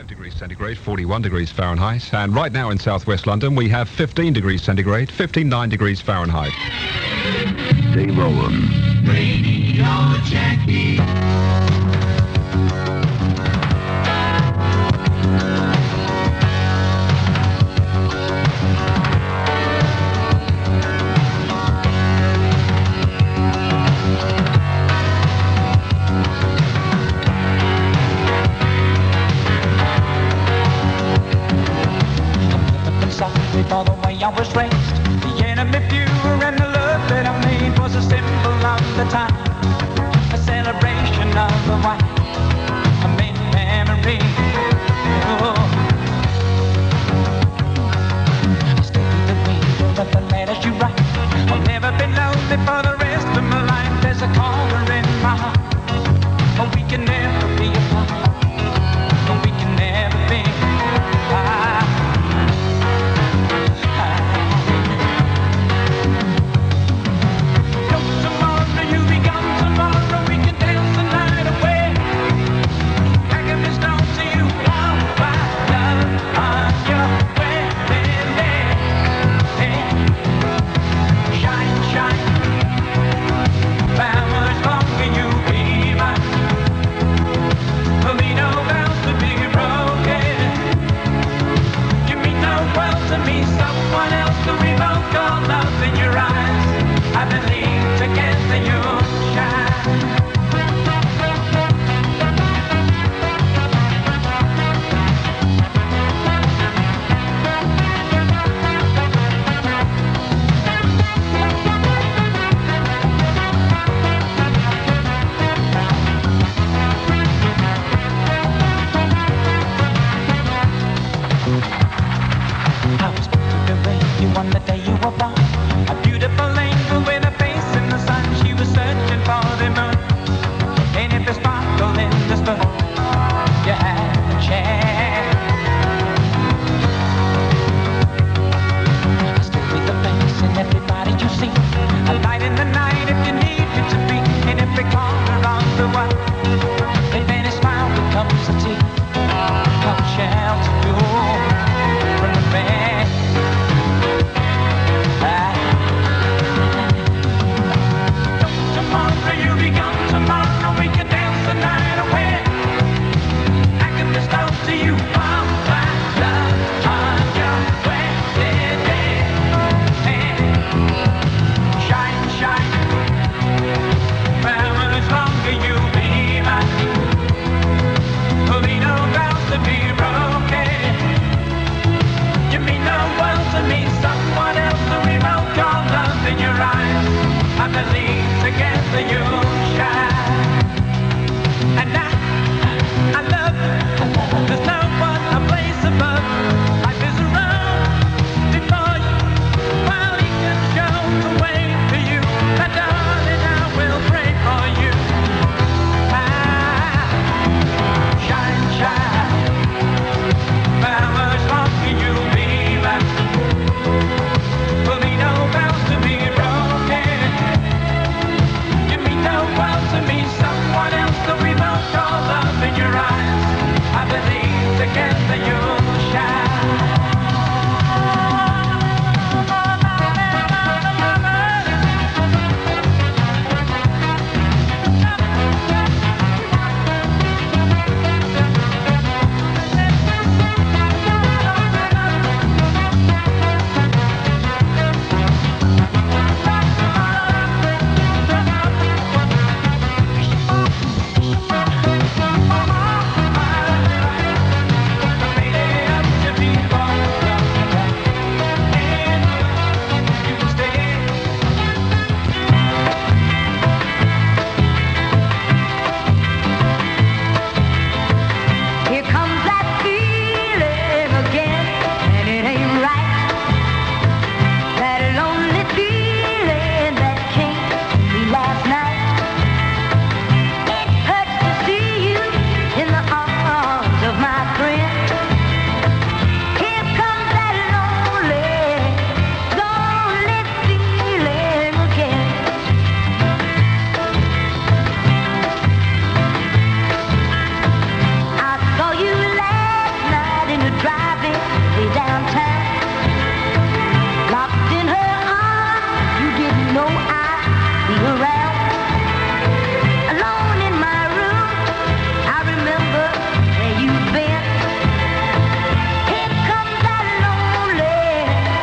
5 degrees centigrade, 41 degrees Fahrenheit. And right now in southwest London, we have 15 degrees centigrade, 59 degrees Fahrenheit. Dave Owen. Radio Jackie. For the way I was raised, the enemy pure and the love that I made was a symbol of the time, a celebration of the white, a main memory. Oh. Still the reader of the letters you write. I'll never be lonely for the rest of my life. There's a corner in my heart, but we can never be apart. But we can never be apart. You'll be gone. way downtown. Locked in her arms, you didn't know I'd be around. Alone in my room, I remember where you've been. Here comes that lonely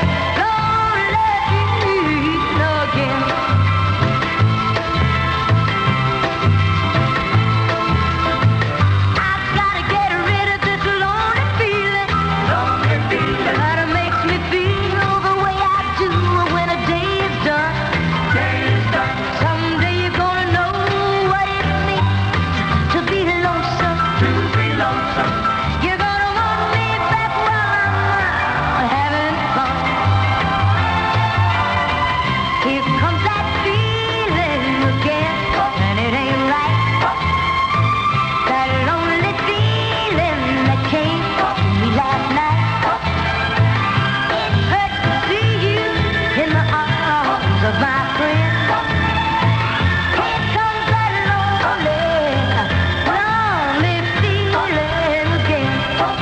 feeling again. I've gotta get rid of this lonely feeling. That makes me feel the way I do when a day is done. Someday you're gonna know what it means to be lonesome. You're gonna want me back while I'm having fun. Here comes that feeling again, and it ain't right. That lonely feeling that came to me last night. It hurts to see you in the arms of my friend. Here comes that lonely feeling again.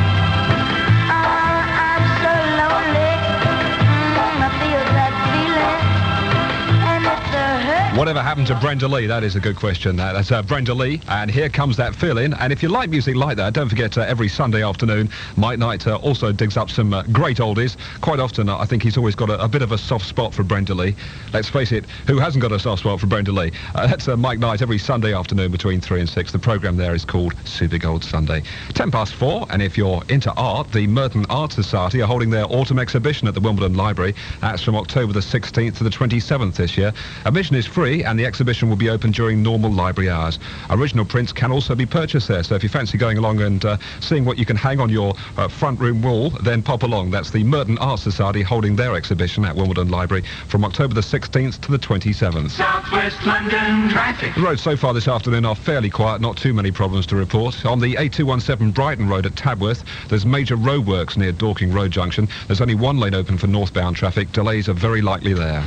I'm so lonely. I feel that feeling, and it's a hurt. Whatever happened to Brenda Lee? That is a good question. That's Brenda Lee, and Here Comes That Feeling. And if you like music like that, don't forget every Sunday afternoon, Mike Knight also digs up some great oldies. Quite often, I think he's always got a bit of a soft spot for Brenda Lee. Let's face it, who hasn't got a soft spot for Brenda Lee? That's Mike Knight every Sunday afternoon between 3 and 6. The programme there is called Super Gold Sunday. 4:10, and if you're into art, the Merton Art Society are holding their autumn exhibition at the Wimbledon Library. That's from October the 16th to the 27th this year. Admission is free, and the exhibition will be open during normal library hours. Original prints can also be purchased there, so if you fancy going along and seeing what you can hang on your front room wall, then pop along. That's the Merton Art Society holding their exhibition at Wimbledon Library from October the 16th to the 27th. Southwest London traffic. The roads so far this afternoon are fairly quiet, not too many problems to report. On the A217 Brighton Road at Tabworth, there's major roadworks near Dorking Road Junction. There's only one lane open for northbound traffic. Delays are very likely there.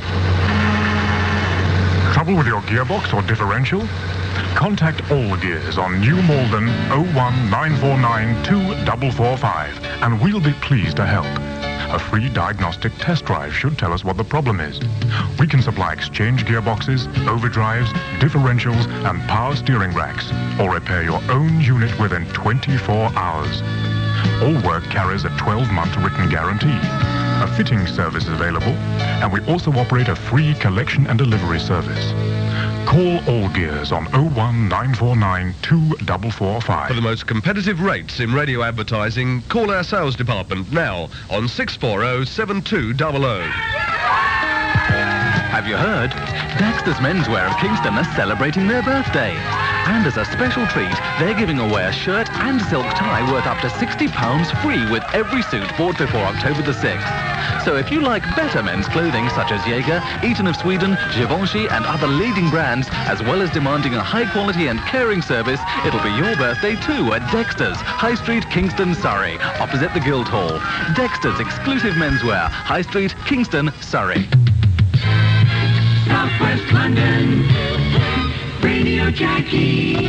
Trouble with your gearbox or differential? Contact All Gears on New Malden 01949 2445 and we'll be pleased to help. A free diagnostic test drive should tell us what the problem is. We can supply exchange gearboxes, overdrives, differentials and power steering racks, or repair your own unit within 24 hours. All work carries a 12-month written guarantee. A fitting service is available, and we also operate a free collection and delivery service. Call All Gears on 01949 2445. For the most competitive rates in radio advertising, call our sales department now on 640 7200. Have you heard? Dexter's Menswear of Kingston are celebrating their birthday. And as a special treat, they're giving away a shirt and silk tie worth up to £60 free with every suit bought before October the 6th. So if you like better men's clothing such as Jaeger, Eton of Sweden, Givenchy and other leading brands, as well as demanding a high quality and caring service, it'll be your birthday too at Dexter's, High Street, Kingston, Surrey, opposite the Guildhall. Dexter's exclusive menswear, High Street, Kingston, Surrey. Southwest London, Radio Jackie.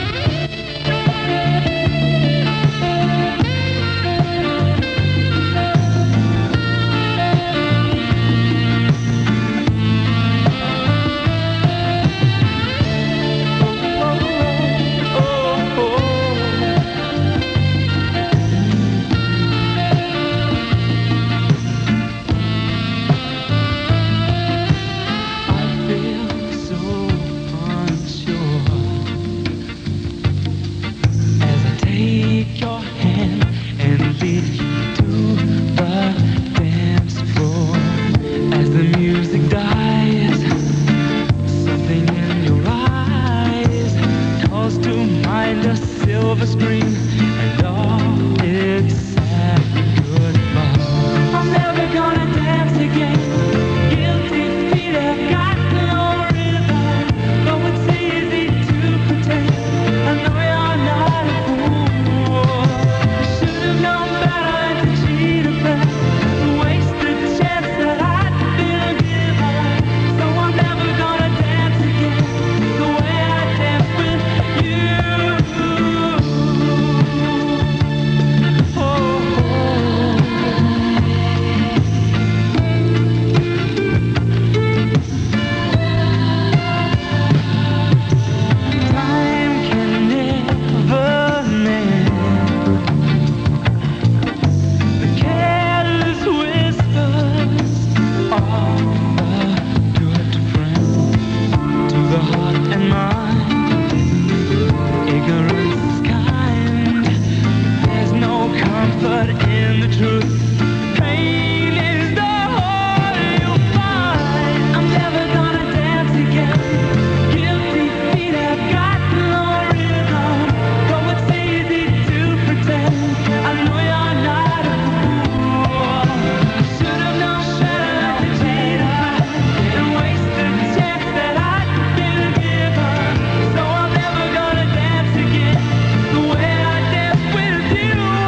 Better comfort in the truth. Pain is the whole you'll find. I'm never gonna dance again. Guilty feet have got no rhythm. Though it's easy to pretend. I know you're not a fool. Should have known better than to cheat a friend and waste the chance that I'd been given. So I'm never gonna dance again the way I danced with you.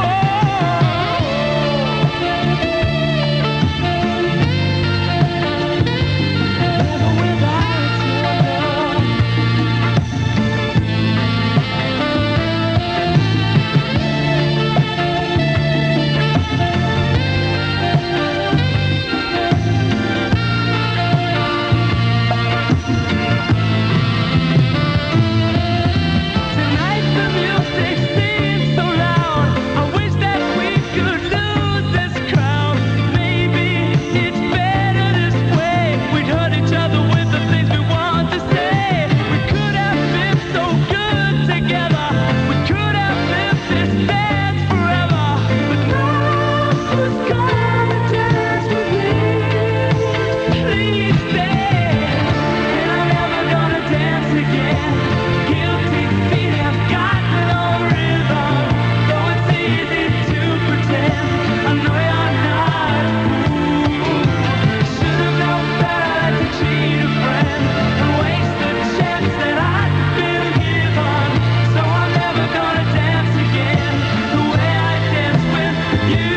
Never without your love. Tonight the music seems so loud. I wish that we could lose this crowd. Maybe it's better this way. We'd hurt each other with the things we want to say. We could have been so good together. We could have lived this dance forever. But now who's gonna dance with me? Please stay. And I'm never gonna dance again. Guilty feet have got no rhythm. Though it's easy to pretend. I know you're not a fool. Should have known better to cheat a friend and waste the chance that I'd been given. So I'm never gonna dance again the way I danced with you.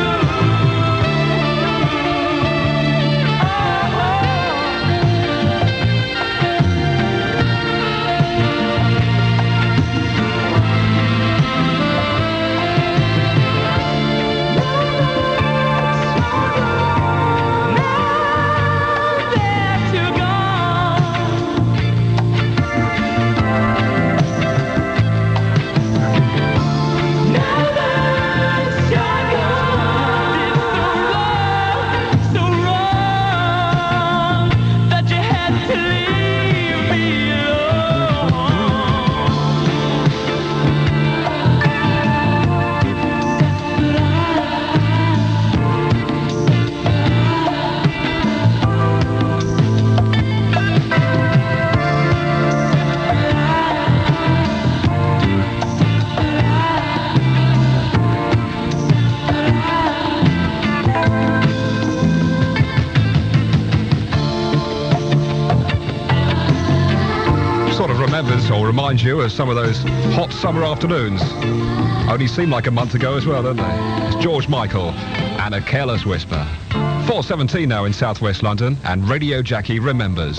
Sort of remembers or reminds you of some of those hot summer afternoons. Only seemed like a month ago as well, don't they? It's George Michael and A Careless Whisper. 4:17 now in southwest London, and Radio Jackie remembers.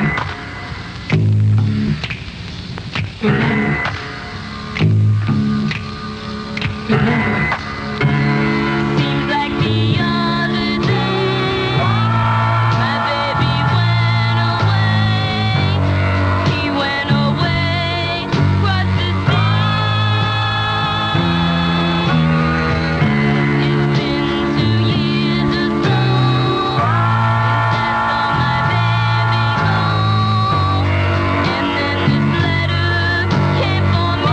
Seems like the other day, my baby went away. He went away across the sea. It's been 2 years or so since I saw my baby home. And then this letter came for me.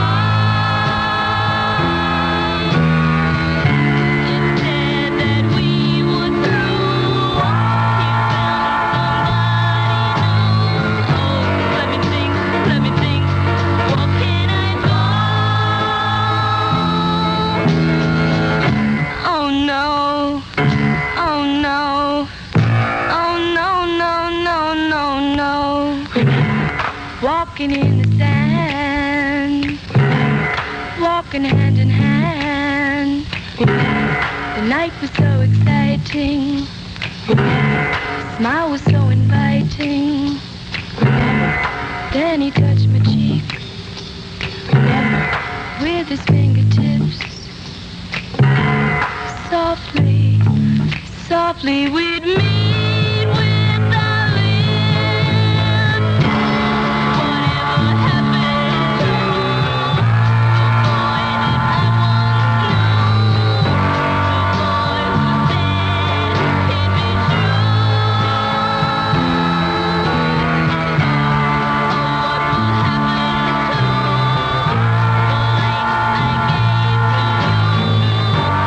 It said that we were through. He found somebody new. Oh, let me think. What can I do? Oh no. Oh no. Oh no, no, no, no, no. Walking in the sand. Walking hand in hand. The night was so exciting. Smile was so inviting. Then he touched my cheek with his fingertips. Softly, softly we'd meet with our lips. Whatever happened to the boy that I once knew? The boy who said he'd be true. Oh, what will happen to the boy I gave to you?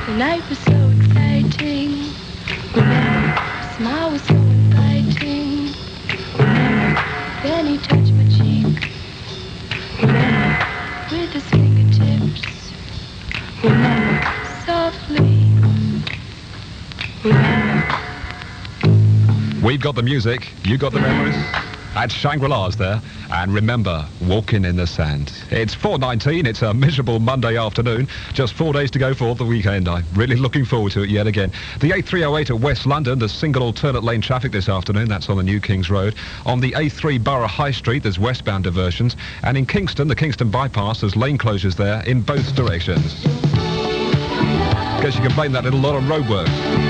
The night was so exciting. Remember, the smile was so inviting. Remember, then he touched my cheek. Remember, with his fingertips. Remember, softly. Remember. We've got the music, you got the memories. At Shangri-La's there, and remember, walking in the sand. It's 4:19, it's a miserable Monday afternoon, just 4 days to go for the weekend. I'm really looking forward to it yet again. The A308 at West London, there's single alternate lane traffic this afternoon, that's on the New Kings Road. On the A3 Borough High Street, there's westbound diversions, and in Kingston, the Kingston bypass, there's lane closures there in both directions. Guess you can blame that little lot on roadworks.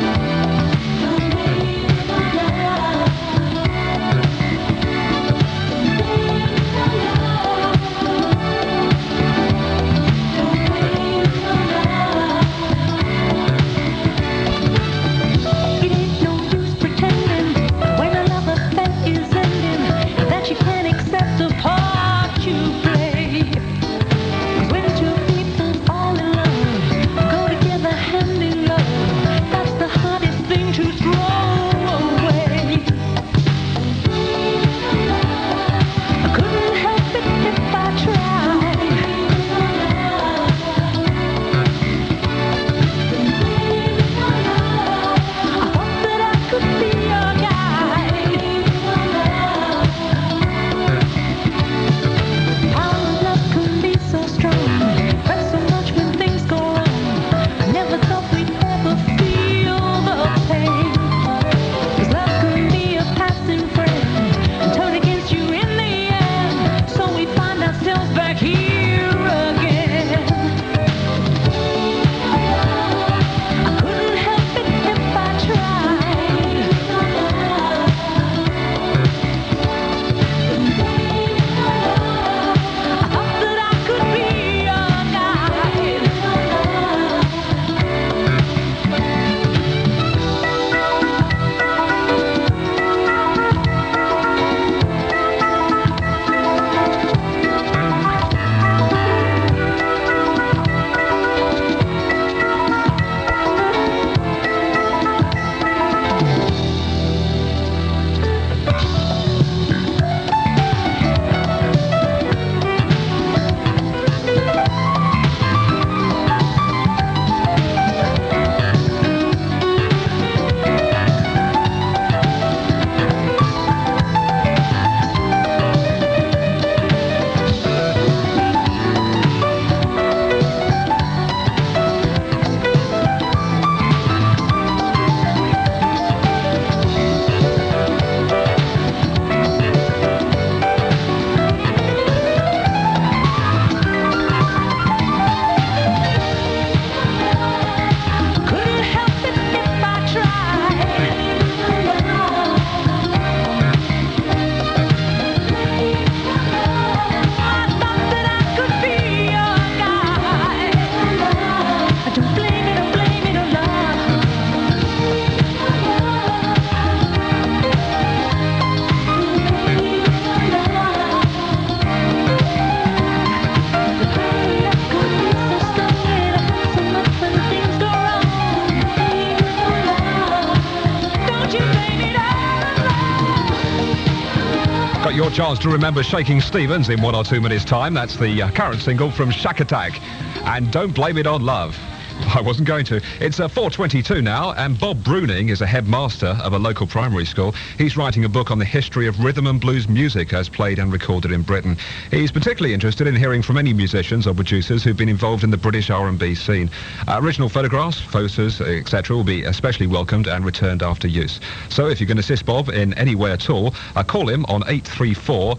Your chance to remember Shaking Stevens in 1 or 2 minutes' time. That's the current single from Shack Attack. And Don't Blame It on Love. I wasn't going to. It's 4:22 now, and Bob Bruning is a headmaster of a local primary school. He's writing a book on the history of rhythm and blues music as played and recorded in Britain. He's particularly interested in hearing from any musicians or producers who've been involved in the British R&B scene. Original photographs, photos, etc. will be especially welcomed and returned after use. So if you can assist Bob in any way at all, call him on 834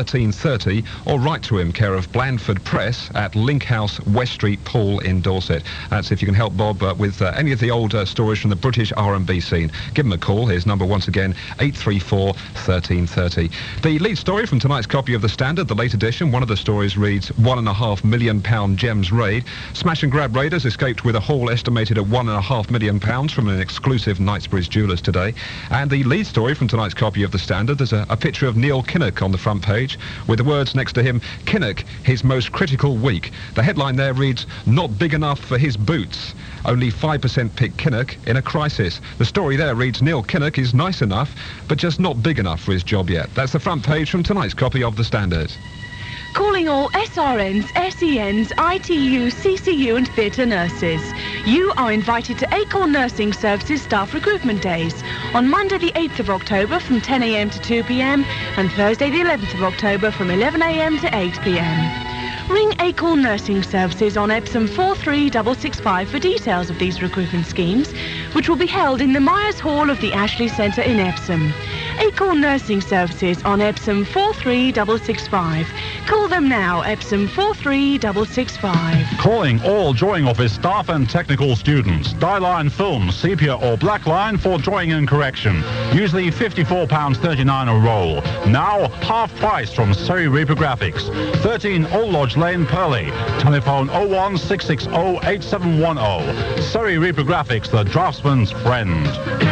1330 or write to him, care of Blandford Press at Link House, West Street, Poole in Dorset. That's if you can help Bob with any of the old stories from the British R&B scene. Give him a call. His number once again, 834 1330. The lead story from tonight's copy of The Standard, the late edition, one of the stories reads, £1.5 million gems raid. Smash and grab raiders escaped with a haul estimated at £1.5 million from an exclusive Knightsbridge jewellers today. And the lead story from tonight's copy of The Standard, there's a picture of Neil Kinnock on the front page with the words next to him, Kinnock, his most critical week. The headline there reads, not big enough for his boots. boots. Only 5% pick Kinnock in a crisis. The story there reads, Neil Kinnock is nice enough, but just not big enough for his job yet. That's the front page from tonight's copy of The Standard. Calling all SRNs, SENs, ITU, CCU and theatre nurses. You are invited to Acorn Nursing Services Staff Recruitment Days on Monday the 8th of October from 10 a.m. to 2 p.m. and Thursday the 11th of October from 11 a.m. to 8 p.m. Ring Acorn Nursing Services on Epsom 43665 for details of these recruitment schemes, which will be held in the Myers Hall of the Ashley Centre in Epsom. Acorn Nursing Services on Epsom 43665. Call them now, Epsom 43665. Calling all drawing office staff and technical students. Dyeline film, sepia or black line for drawing and correction. Usually £54.39 a roll. Now, half price from Surrey Reprographics. 13 Old Lodge Lane, Purley. Telephone 01660 8710. Surrey Reprographics, the draftsman's friend.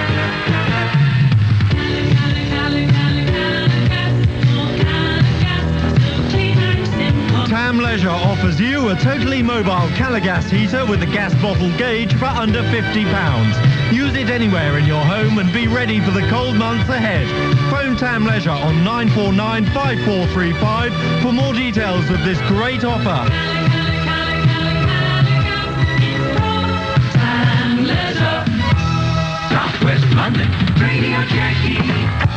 Tam Leisure offers you a totally mobile Calagas heater with a gas bottle gauge for under £50. Use it anywhere in your home and be ready for the cold months ahead. Phone Tam Leisure on 949 5435 for more details of this great offer. Tam Leisure. Southwest London, Radio Jackie.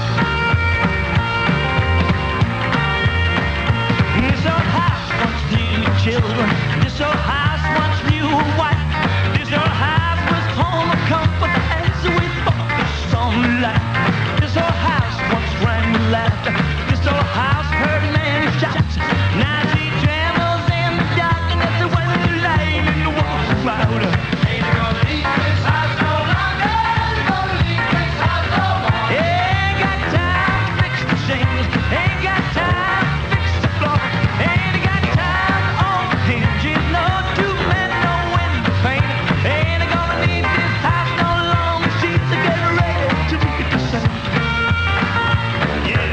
Children, this old house once knew a wife. This old house was home of comfort as we fought the sunlight. This old house once rang with laughter. This old house heard many shots. Now she trembles in the darkness when the light in the walls is louder. Ain't gonna leave this house no longer. Ain't gonna leave this house no more. Ain't got time to fix the shingles. Ain't got time to fix the floor. Ain't got time. Hinges, no two men, no window pane. Ain't gonna need this house no longer. She's getting ready to meet the sun. Yeah.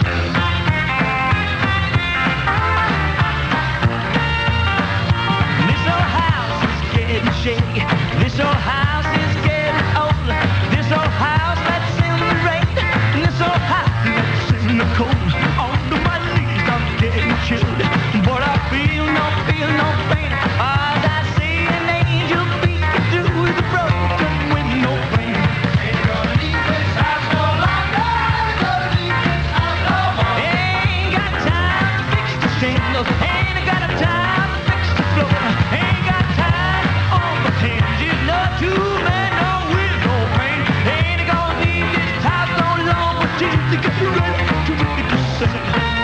This old house is getting shaky. This old house is getting old. This old house lets in the rain. This old house lets in the cold. Under my knees I'm getting chilled. But I feel no pain. All I see an angel peeking through the broken window pane. Ain't gonna leave this house no longer. Ain't gonna leave this house no more. Ain't got time to fix the shingles. Ain't got time to fix the floor. Ain't got time on the hinges. No two men, no window pane. Ain't gonna leave this house no longer. She's getting ready to meet the sun.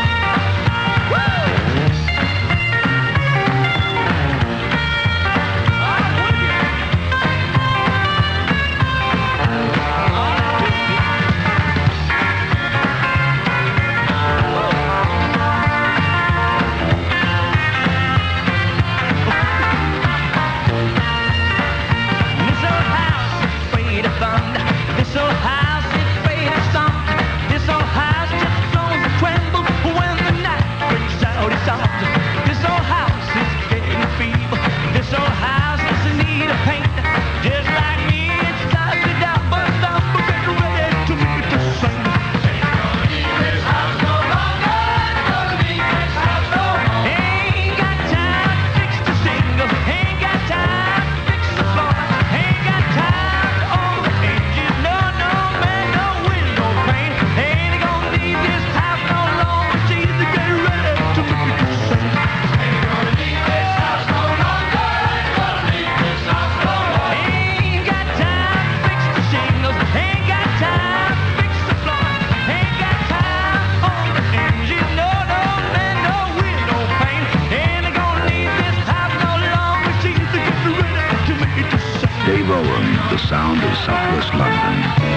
This old house is afraid of thunder. This old house just groans and trembles when the night brings out its arms. This old house is getting feeble. This old house is in need of paint. Just like me, it's started out, but I'm getting ready to meet the sun. Ain't gonna leave this house no longer. Ain't gonna leave this house no more. Ain't got time to fix the shingles. Ain't got time to fix the floor. Ain't got time to all the hinges. No man, no window pane. Ain't gonna leave this house no longer. She's getting ready to meet the sun. Ain't gonna leave this house no longer. Ain't gonna leave this house no more. Ain't got time to fix the shingles. Ain't got time to fix the floor. Ain't got time on the hinges. No man, no window pane. Ain't gonna leave this house no longer. She's getting ready to meet the sun. Dave Owen, the sound of Southwest London.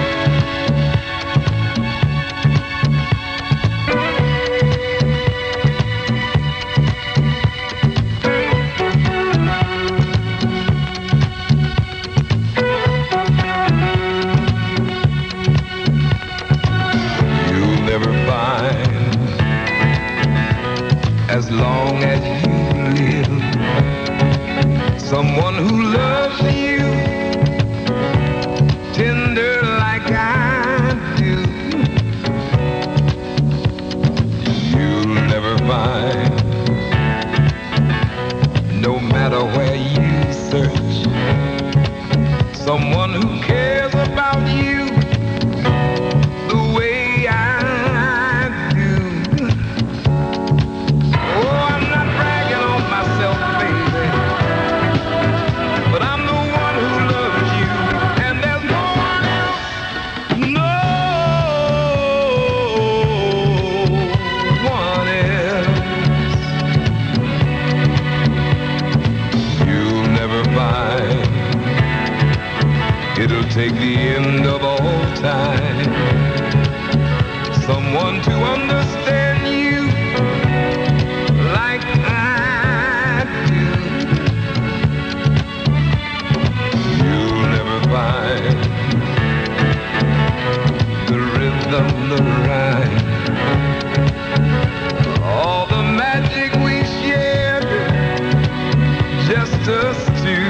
You'll never find, as long as you live, someone who loves someone who cares about you the way I do. Oh, I'm not bragging on myself, baby, but I'm the one who loves you, and there's no one else, no one else. You'll never find it'll take the end of all time someone to understand you like I do. You'll never find the rhythm, the rhyme, all the magic we shared, just us two.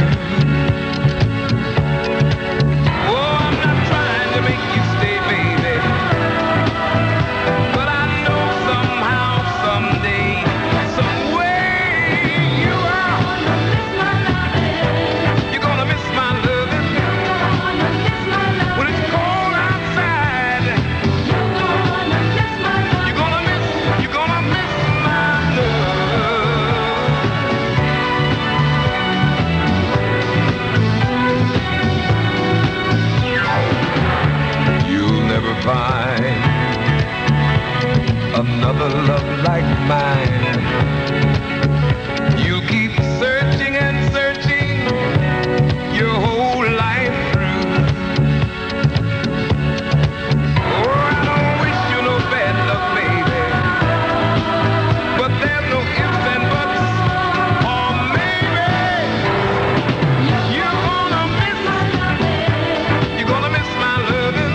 Find another love like mine. You keep searching and searching your whole life through. Oh, I don't wish you no bad luck, baby, but there's no ifs and buts, or maybe you're gonna miss my loving.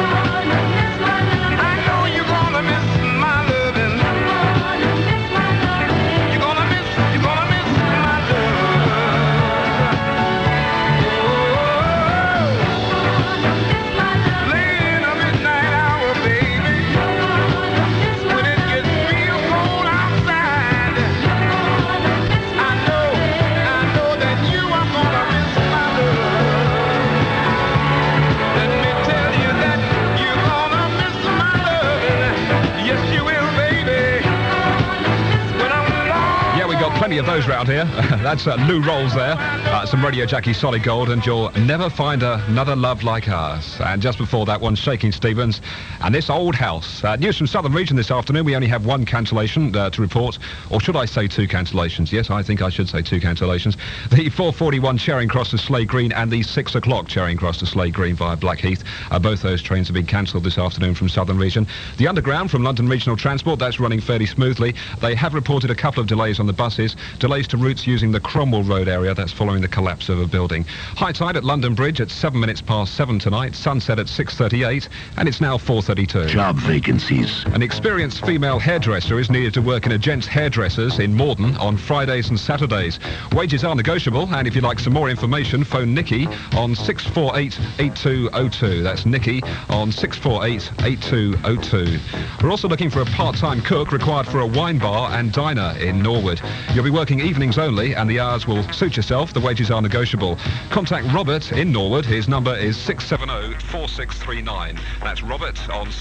Plenty of those round here. That's Lou Rolls there. Some Radio Jackie Solid Gold, and you'll never find another love like ours. And just before that one, Shaking Stevens and This Old House. News from Southern Region this afternoon. We only have one cancellation to report, or should I say two cancellations? Yes, I think I should say two cancellations. The 4:41 Charing Cross to Slade Green and the 6 o'clock Charing Cross to Slade Green via Blackheath. Both those trains have been cancelled this afternoon from Southern Region. The Underground from London Regional Transport, that's running fairly smoothly. They have reported a couple of delays on the buses. Delays to routes using the Cromwell Road area, that's following the collapse of a building. High tide at London Bridge at 7:07 tonight, sunset at 6:38, and it's now 4:32. Job vacancies. An experienced female hairdresser is needed to work in a gents' hairdressers in Morden on Fridays and Saturdays. Wages are negotiable, and if you'd like some more information, phone Nikki on 648-8202. That's Nikki on 648-8202. We're also looking for a part-time cook required for a wine bar and diner in Norwood. You'll be working evenings only, and the hours will suit yourself. The wages are negotiable. Contact Robert in Norwood. His number is 670-4639. That's Robert on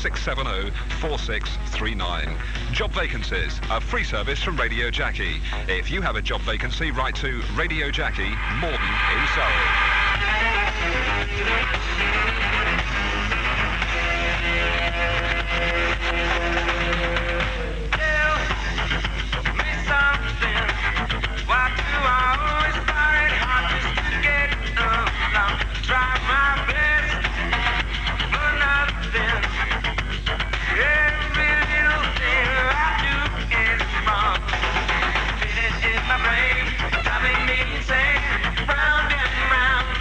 670-4639. Job vacancies, a free service from Radio Jackie. If you have a job vacancy, write to Radio Jackie, Morden in Surrey. Round and round.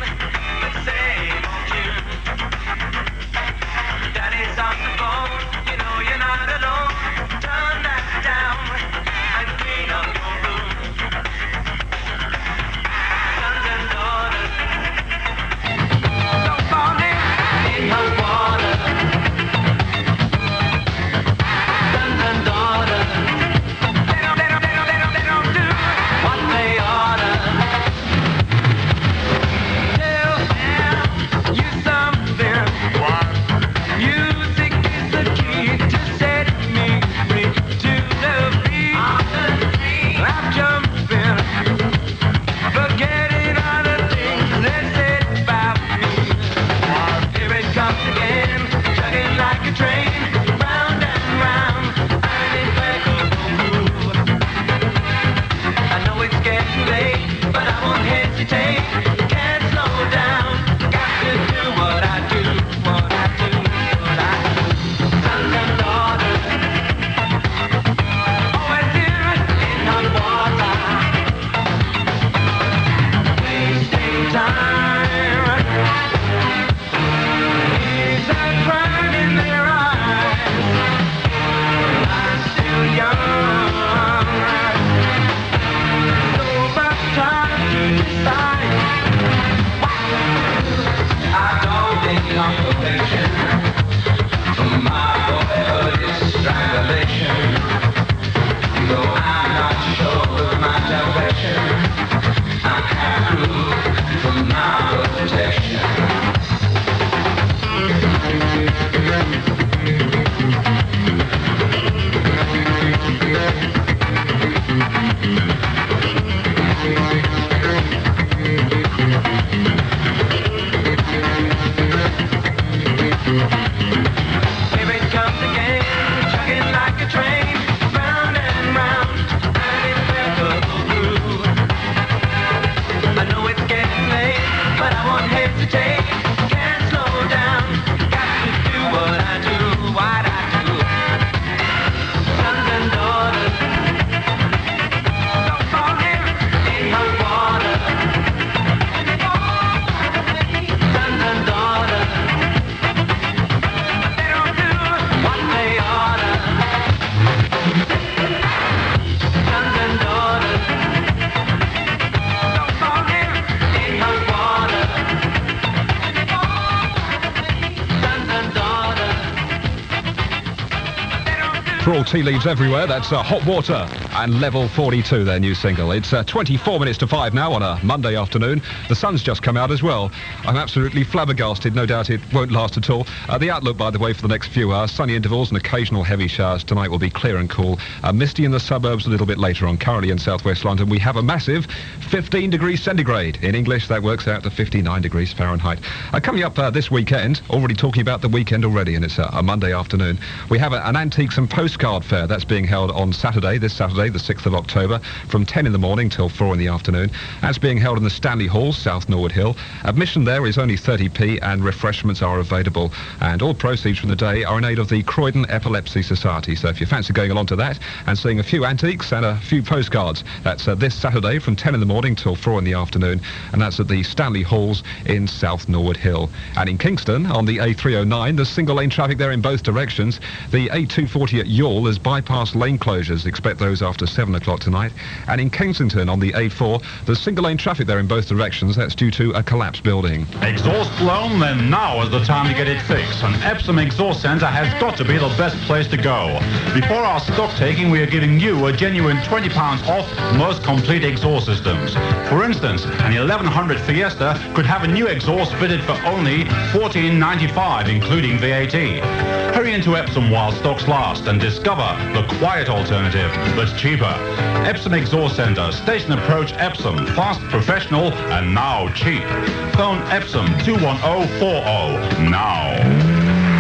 For all tea leaves everywhere, that's Hot Water and Level 42, their new single. It's 24 minutes to 5 now on a Monday afternoon. The sun's just come out as well. I'm absolutely flabbergasted. No doubt it won't last at all. The outlook, by the way, for the next few hours, sunny intervals and occasional heavy showers. Tonight will be clear and cool. Misty in the suburbs a little bit later on. Currently in southwest London, we have a massive 15 degrees centigrade. In English, that works out to 59 degrees Fahrenheit. Coming up this weekend, already talking about the weekend already, and it's a Monday afternoon. We have an antiques and postcard fair that's being held on Saturday, this Saturday, the 6th of October, from 10 in the morning till 4 in the afternoon. That's being held in the Stanley Hall, South Norwood Hill. Admission there is only 30p and refreshments are available. And all proceeds from the day are in aid of the Croydon Epilepsy Society. So if you fancy going along to that and seeing a few antiques and a few postcards, that's this Saturday from 10 in the morning till 4 in the afternoon. And that's at the Stanley Halls in South Norwood Hill. And in Kingston, on the A309, there's single lane traffic there in both directions. The A240 at Youghal has bypass lane closures. Expect those after 7 o'clock tonight. And in Kensington on the A4, there's single lane traffic there in both directions. That's due to a collapsed building. Exhaust blown? Then now is the time to get it fixed. An Epsom Exhaust Centre has got to be the best place to go. Before our stock taking, we are giving you a genuine £20 off most complete exhaust systems. For instance, an 1100 Fiesta could have a new exhaust fitted for only $14.95, including VAT. Hurry into Epsom while stocks last and discover the quiet alternative that's cheaper. Epsom Exhaust Centre, Station Approach Epsom, fast, professional, and now cheap. Phone Epsom 21040 now.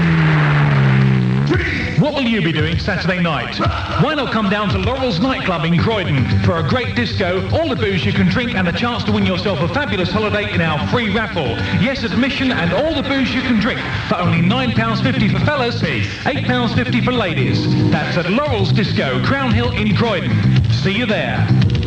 What will you be doing Saturday night? Why not come down to Laurel's nightclub in Croydon for a great disco, all the booze you can drink, and a chance to win yourself a fabulous holiday in our free raffle. Yes, admission and all the booze you can drink for only £9.50 for fellas, £8.50 for ladies. That's at Laurel's Disco, Crown Hill in Croydon. See you there.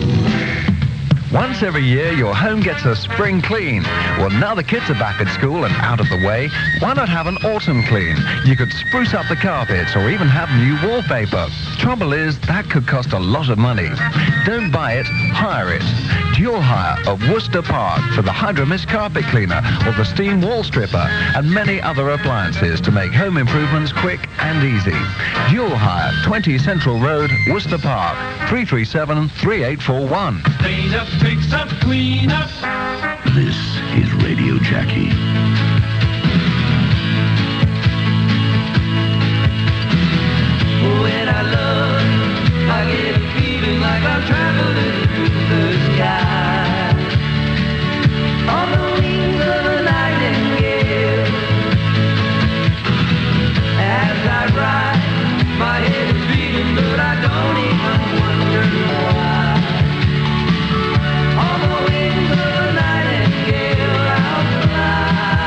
Once every year, your home gets a spring clean. Well, now the kids are back at school and out of the way, why not have an autumn clean? You could spruce up the carpets or even have new wallpaper. Trouble is, that could cost a lot of money. Don't buy it, hire it. Dual hire of Worcester Park for the Hydromist carpet cleaner or the steam wall stripper and many other appliances to make home improvements quick and easy. Dual hire, 20 Central Road, Worcester Park, 337-3841. Clean up, fix up, clean up. This is Radio Jackie. When I love, I get a feeling like I'm traveling through the sky. On the wings of a nightingale. As I ride, my head is beating, but I don't even wonder why. On the wings of a nightingale, I'll fly.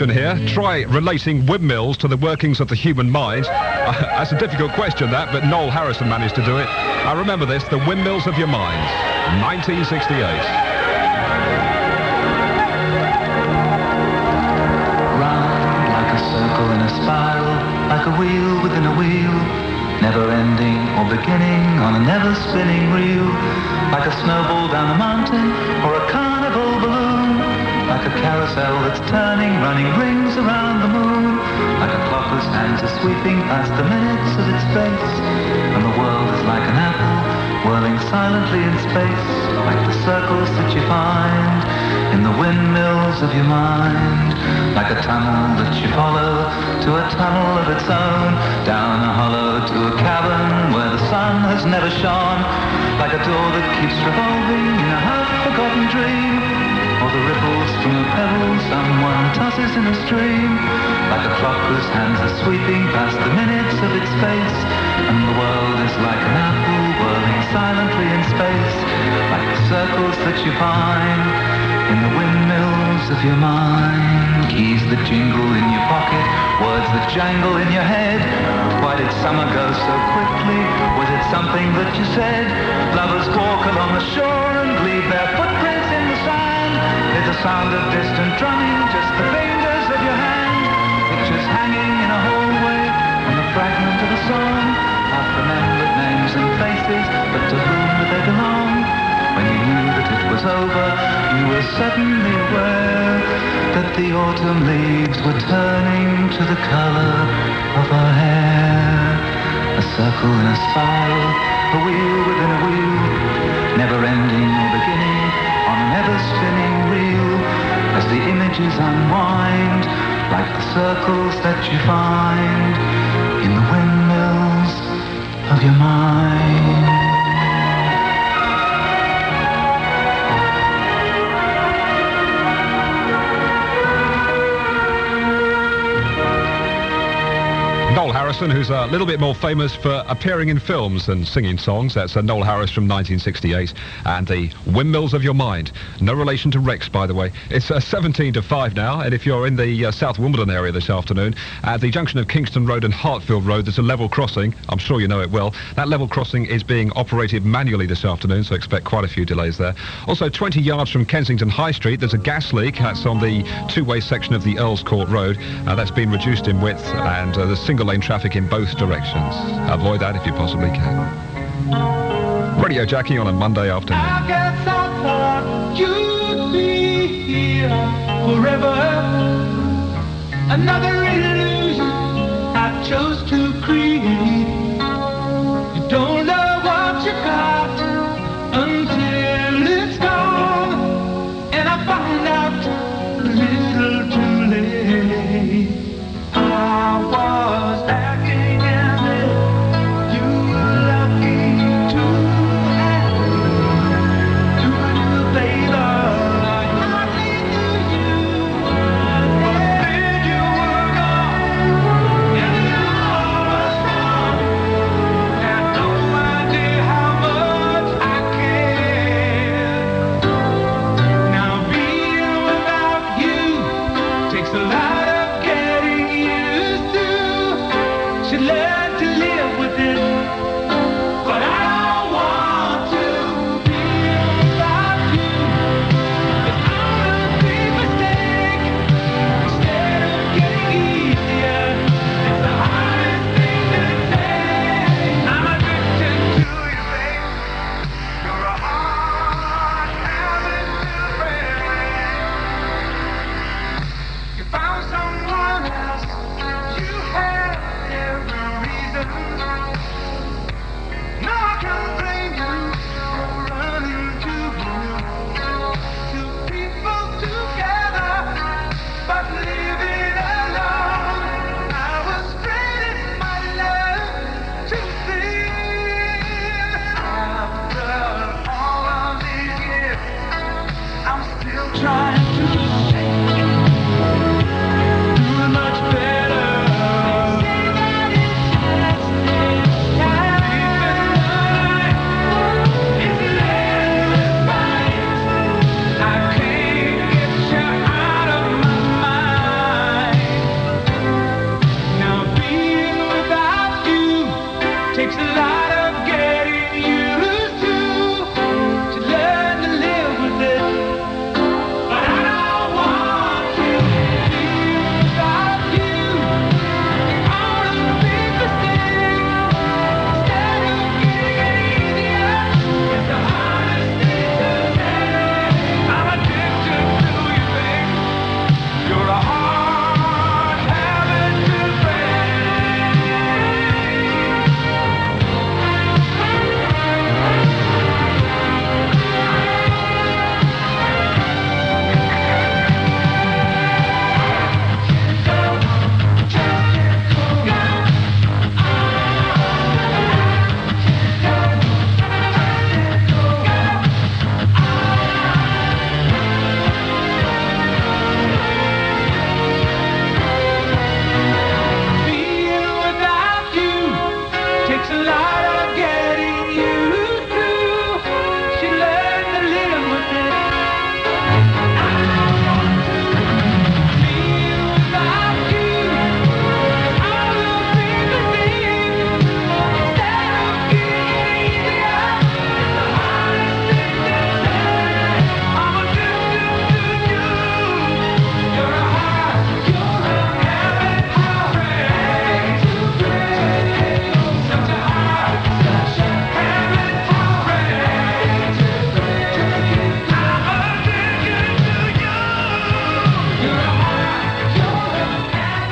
question here. Try relating windmills to the workings of the human mind. That's a difficult question, that, but Noel Harrison managed to do it. I remember this, the windmills of your mind, 1968. Like a circle in a spiral, like a wheel within a wheel, never ending or beginning on a never spinning reel, like a snowball down a mountain or a carnival balloon, like a carousel that's turning, running rings around the moon, like a clock whose hands are sweeping past the minutes of its face, and the world is like an apple whirling silently in space, like the circles that you find in the windmills of your mind, like a tunnel that you follow to a tunnel of its own, down a hollow to a cavern where the sun has never shone, like a door that keeps revolving in a half-forgotten dream, or the ripples from a pebble someone tosses in a stream, like a clock whose hands are sweeping past the minutes of its face, and the world is like an apple whirling silently in space, like the circles that you find in the windmills of your mind. Keys that jingle in your pocket, words that jangle in your head. Why did summer go so quickly? Was it something that you said? Lovers walk along the shore and leave their footprints in the sand. There's a sound of distant drumming, just the fingers of your hand. Pictures hanging in a hallway on the fragment of a song. Half-remembered names and faces, but to whom do they belong? When you knew that it was over, you were suddenly aware that the autumn leaves were turning to the color of her hair. A circle in a spiral, a wheel within a wheel, never ending or beginning on an ever-spinning reel, as the images unwind, like the circles that you find in the windmills of your mind. Noel Harrison, who's a little bit more famous for appearing in films than singing songs. That's Noel Harris from 1968 and the Windmills of Your Mind. No relation to Rex, by the way. It's 17 to 5 now, and if you're in the South Wimbledon area this afternoon, at the junction of Kingston Road and Hartfield Road, there's a level crossing. I'm sure you know it well. That level crossing is being operated manually this afternoon, so expect quite a few delays there. Also, 20 yards from Kensington High Street, there's a gas leak. That's on the two-way section of the Earls Court Road. That's been reduced in width, and there's single-lane traffic in both directions. Avoid that if you possibly can. Radio Jackie on a Monday afternoon. I guess I thought you'd be here forever. Another illusion I chose to create. You don't know what you got until it's gone, and I find out a little too late. I was acting as if you were lucky to have me. You favor like nothing to you. But then you were gone, and all was wrong.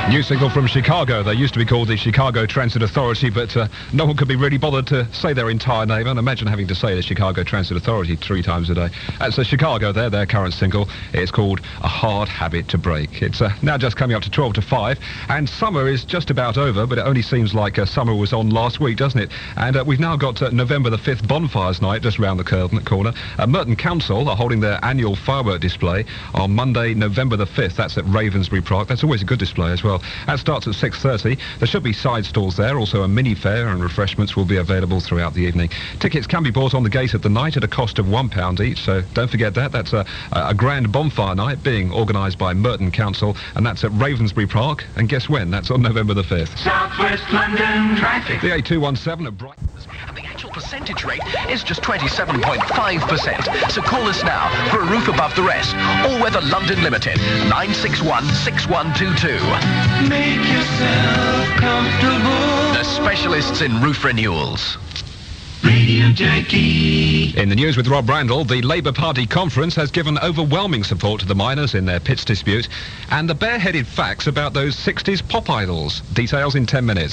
New single from Chicago. They used to be called the Chicago Transit Authority, but no one could be really bothered to say their entire name. And imagine having to say the Chicago Transit Authority 3 times a day. So Chicago, their current single. It's called A Hard Habit to Break. It's now just coming up to 12 to 5, and summer is just about over, but it only seems like summer was on last week, doesn't it? And we've now got November the 5th Bonfires Night just round the corner. Merton Council are holding their annual firework display on Monday, November the 5th. That's at Ravensbury Park. That's always a good display as well. That starts at 6:30. There should be side stalls there. Also a mini fair and refreshments will be available throughout the evening. Tickets can be bought on the gate of the night at a cost of £1 each, so don't forget that. That's a grand bonfire night being organised by Merton Council, and that's at Ravensbury Park. And guess when? That's on November the 5th. Southwest London traffic. The A217 at Brighton. And the actual percentage rate is just 27.5%. So call us now for a roof above the rest. All Weather London Limited, 961-6122. Make yourself comfortable. The specialists in roof renewals. Radio Jackie. In the news with Rob Randall, the Labour Party conference has given overwhelming support to the miners in their pits dispute, and the bareheaded facts about those 60s pop idols. Details in 10 minutes.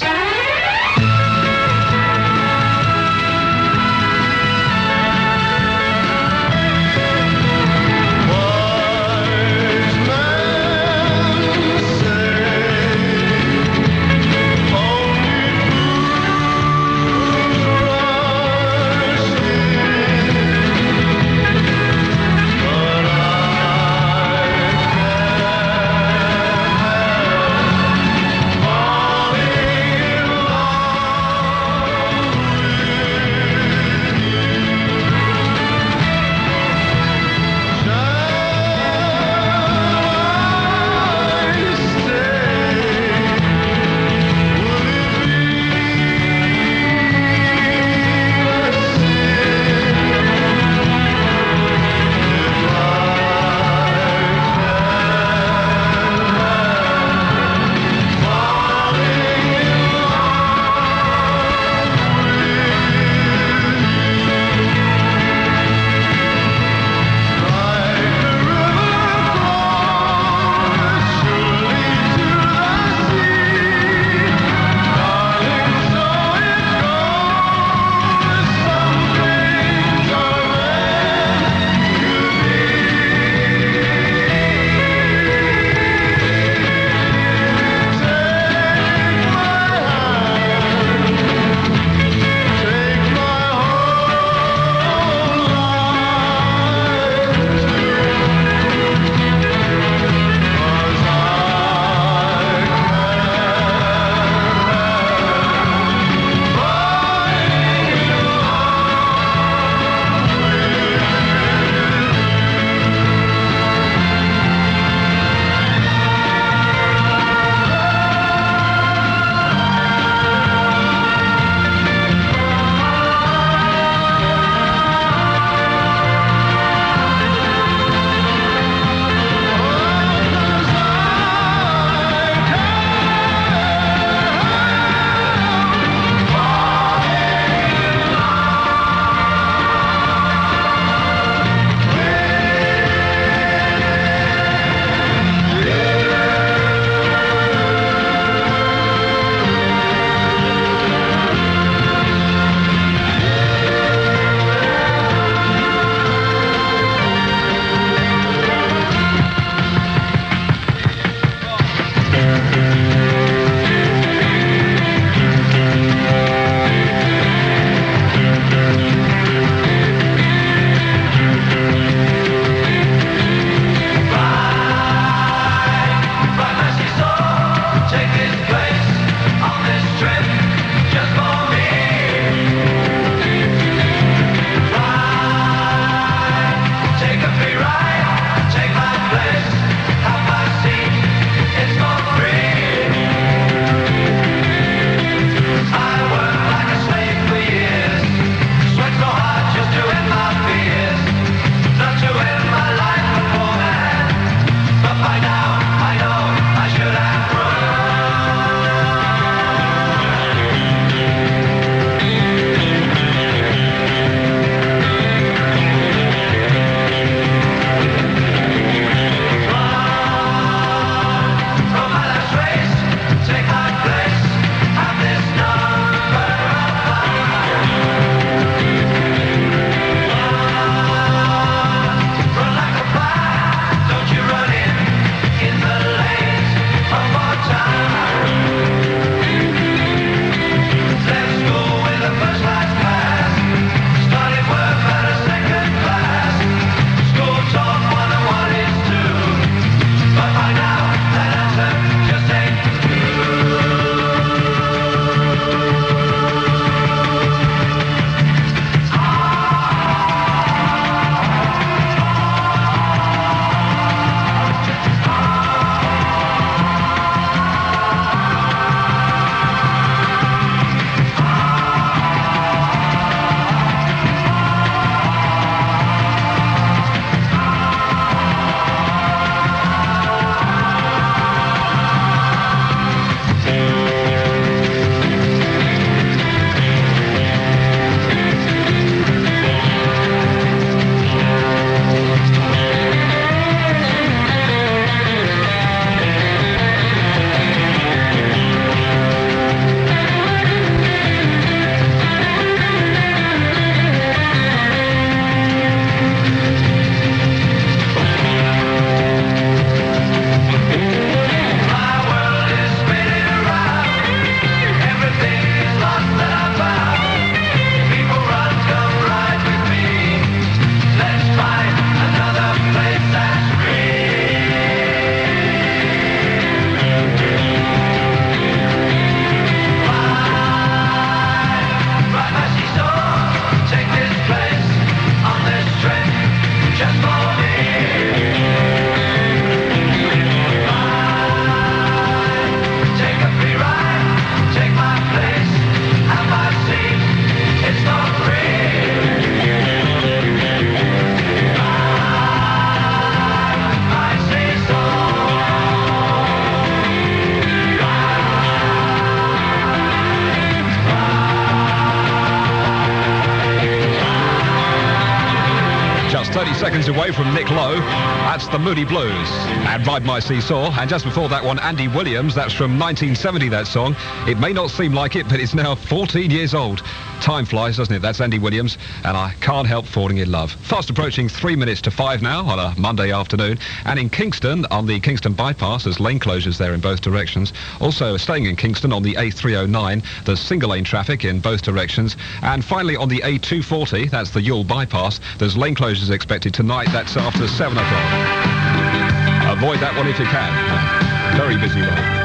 seconds away from Nick Lowe. That's the Moody Blues. And Ride My Seesaw. And just before that one, Andy Williams. That's from 1970, that song. It may not seem like it, but it's now 14 years old. Time flies, doesn't it? That's Andy Williams, and I Can't Help Falling in Love. Fast approaching 3 minutes to 5 now on a Monday afternoon. And in Kingston, on the Kingston bypass, there's lane closures there in both directions. Also staying in Kingston on the A309, there's single lane traffic in both directions. And finally on the A240, that's the Ewell bypass, there's lane closures expected tonight. That's after 7 o'clock. Avoid that one if you can. Very busy road.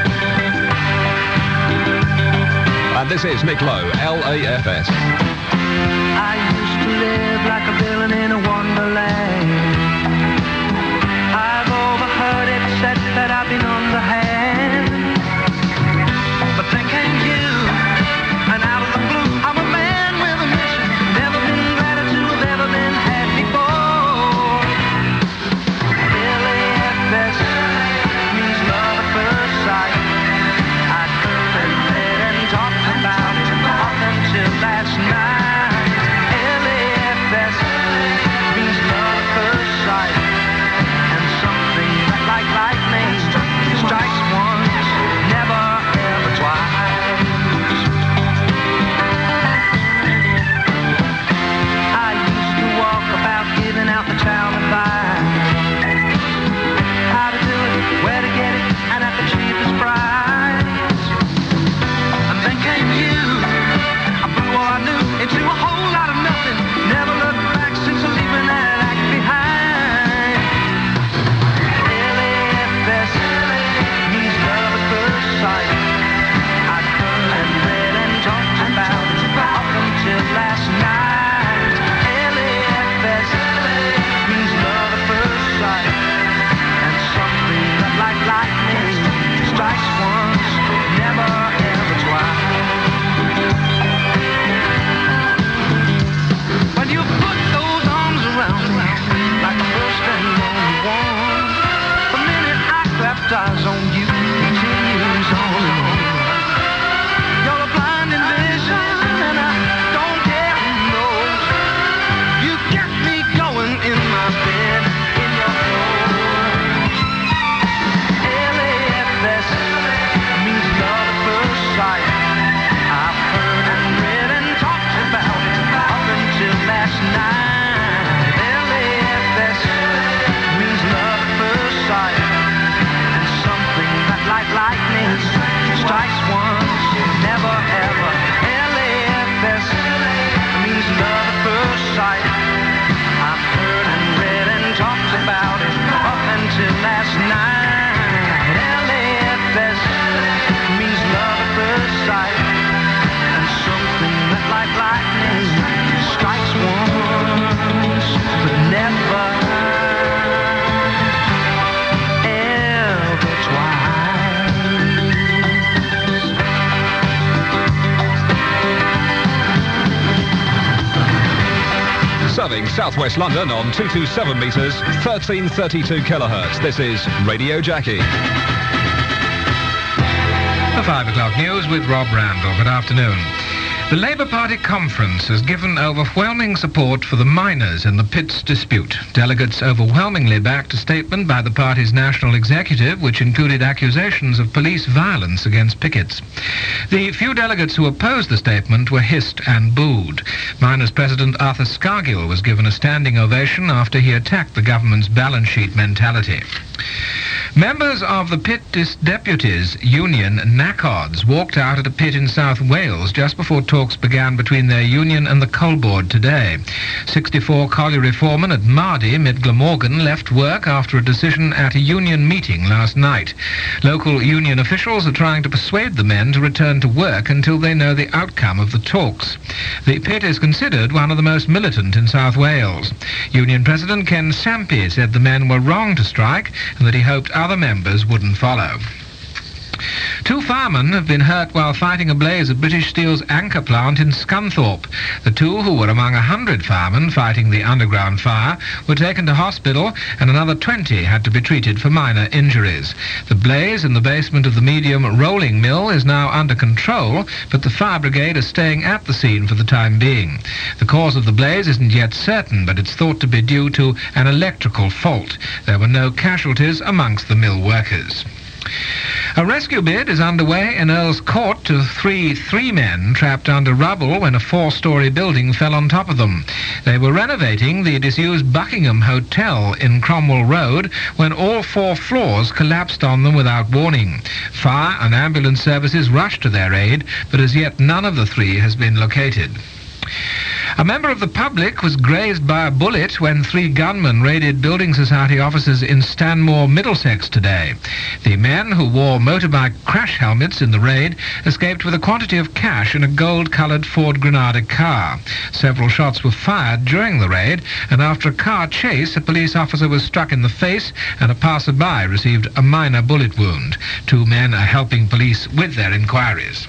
And this is Nick Lowe, LAFS. I used to live like a villain in a wonderland. I've overheard it said that I've been underhand. But then came you, and out of the blue, I'm a man with a mission. Never been gladder to have ever been had before. LAFS means love at first sight. I heard and read and talked about it up until last night. LAFS means love at first sight. And something that like lightning strikes once, never ever twice. I used to walk about giving out the child advice. How to do it, where to get it, and at the cheapest price. And then came you. I blew all I knew into a whole lot of nothing. Never looked back since leaving that act behind. LAFS means love at first sight. I'd heard and read and talked about it up until last night. LAFS means love at first sight. And something that like lightning strikes once, never ever twice. When you put those arms around me, like the first and only one, the minute I clapped eyes on you, continues on and on. You're a blinding vision, and I don't care who knows. You get me going in my bed, in your clothes. LAFS means love at first sight. I've heard and read and talked about it up until last night. LAFS means love at first sight. And something that like lightning strikes once, never ever. LAFS means love at first sight. I've heard and read and talked about it up until last night. LAFS means love at first sight. And something that like lightning strikes once, but never ever twice. Serving southwest London on 227 metres, 1332 kilohertz. This is Radio Jackie. The 5 o'clock news with Rob Randall. Good afternoon. The Labour Party conference has given overwhelming support for the miners in the pits dispute. Delegates overwhelmingly backed a statement by the party's national executive, which included accusations of police violence against pickets. The few delegates who opposed the statement were hissed and booed. Miners President Arthur Scargill was given a standing ovation after he attacked the government's balance sheet mentality. Members of the Pit Deputies Union, NACODs, walked out at a pit in South Wales just before talks began between their union and the Coal Board today. 64 colliery foremen at Mardy, mid Glamorgan, left work after a decision at a union meeting last night. Local union officials are trying to persuade the men to return to work until they know the outcome of the talks. The pit is considered one of the most militant in South Wales. Union President Ken Sampy said the men were wrong to strike and that he hoped other members wouldn't follow. 2 firemen have been hurt while fighting a blaze at British Steel's Anchor plant in Scunthorpe. The 2, who were among 100 firemen fighting the underground fire, were taken to hospital, and another 20 had to be treated for minor injuries. The blaze in the basement of the medium rolling mill is now under control, but the fire brigade is staying at the scene for the time being. The cause of the blaze isn't yet certain, but it's thought to be due to an electrical fault. There were no casualties amongst the mill workers. A rescue bid is underway in Earl's Court to free 3 men trapped under rubble when a 4-storey building fell on top of them. They were renovating the disused Buckingham Hotel in Cromwell Road when all 4 floors collapsed on them without warning. Fire and ambulance services rushed to their aid, but as yet none of the 3 has been located. A member of the public was grazed by a bullet when 3 gunmen raided Building Society offices in Stanmore, Middlesex today. The men, who wore motorbike crash helmets in the raid, escaped with a quantity of cash in a gold-coloured Ford Granada car. Several shots were fired during the raid, and after a car chase, a police officer was struck in the face and a passer-by received a minor bullet wound. 2 men are helping police with their inquiries.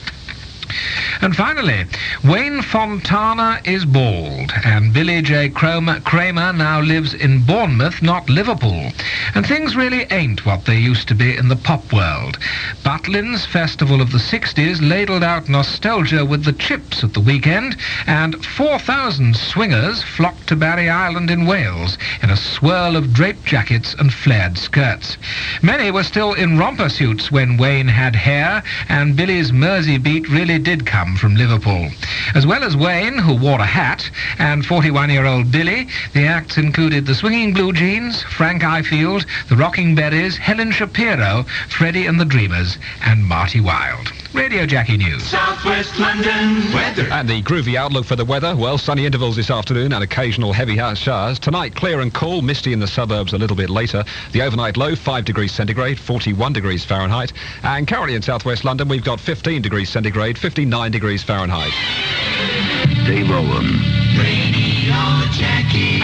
And finally, Wayne Fontana is bald, and Billy J. Kramer now lives in Bournemouth, not Liverpool. And things really ain't what they used to be in the pop world. Butlin's Festival of the 60s ladled out nostalgia with the Chips at the weekend, and 4,000 swingers flocked to Barry Island in Wales in a swirl of draped jackets and flared skirts. Many were still in romper suits when Wayne had hair, and Billy's Mersey beat really did come from Liverpool. As well as Wayne, who wore a hat, and 41-year-old Billy, the acts included the Swinging Blue Jeans, Frank Ifield, the Rocking Berries, Helen Shapiro, Freddie and the Dreamers, and Marty Wilde. Radio Jackie News. Southwest London weather. And the groovy outlook for the weather, well, sunny intervals this afternoon and occasional heavy showers. Tonight, clear and cool, misty in the suburbs a little bit later. The overnight low, 5 degrees centigrade, 41 degrees Fahrenheit. And currently in southwest London, we've got 15 degrees centigrade, 59 degrees Fahrenheit. Dave Owen. Radio Jackie.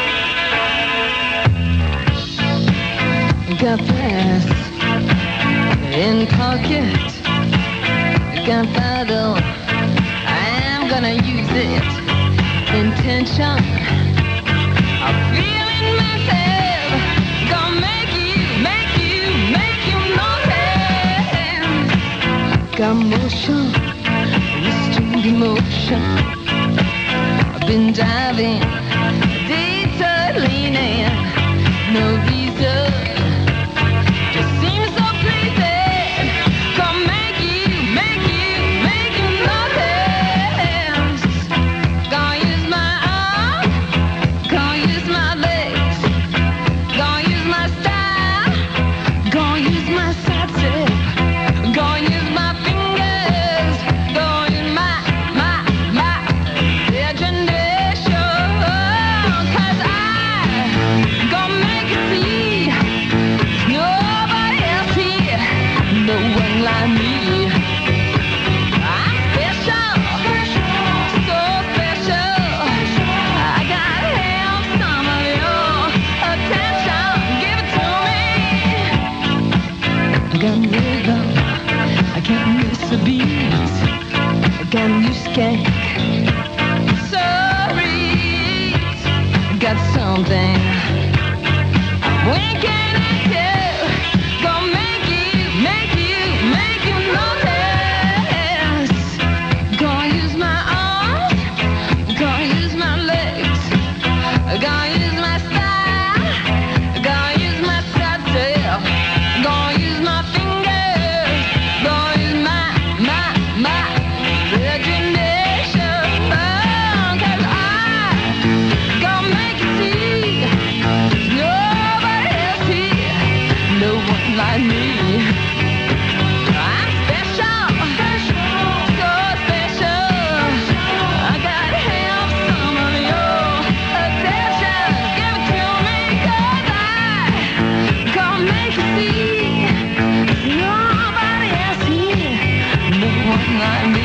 Got fast in pocket. Gunpowder, I'm gonna use it. Intention, I'm feeling myself. Gonna make you notice. Got motion, restrained emotion. I've been diving, detour leaning, no reason. Just seems so pleasing. Sorry, got something I'm winking at you. Gonna make you notice. Gonna use my arms, gonna use my legs, gonna use my style, gonna use my self, gonna use my fingers, gonna use my imagination. Cause I gonna make you see nobody else here, no one like me. I'm special, so special. I gotta have some of your attention. Give it to me, cause I gonna make you see nobody else here, no one like me.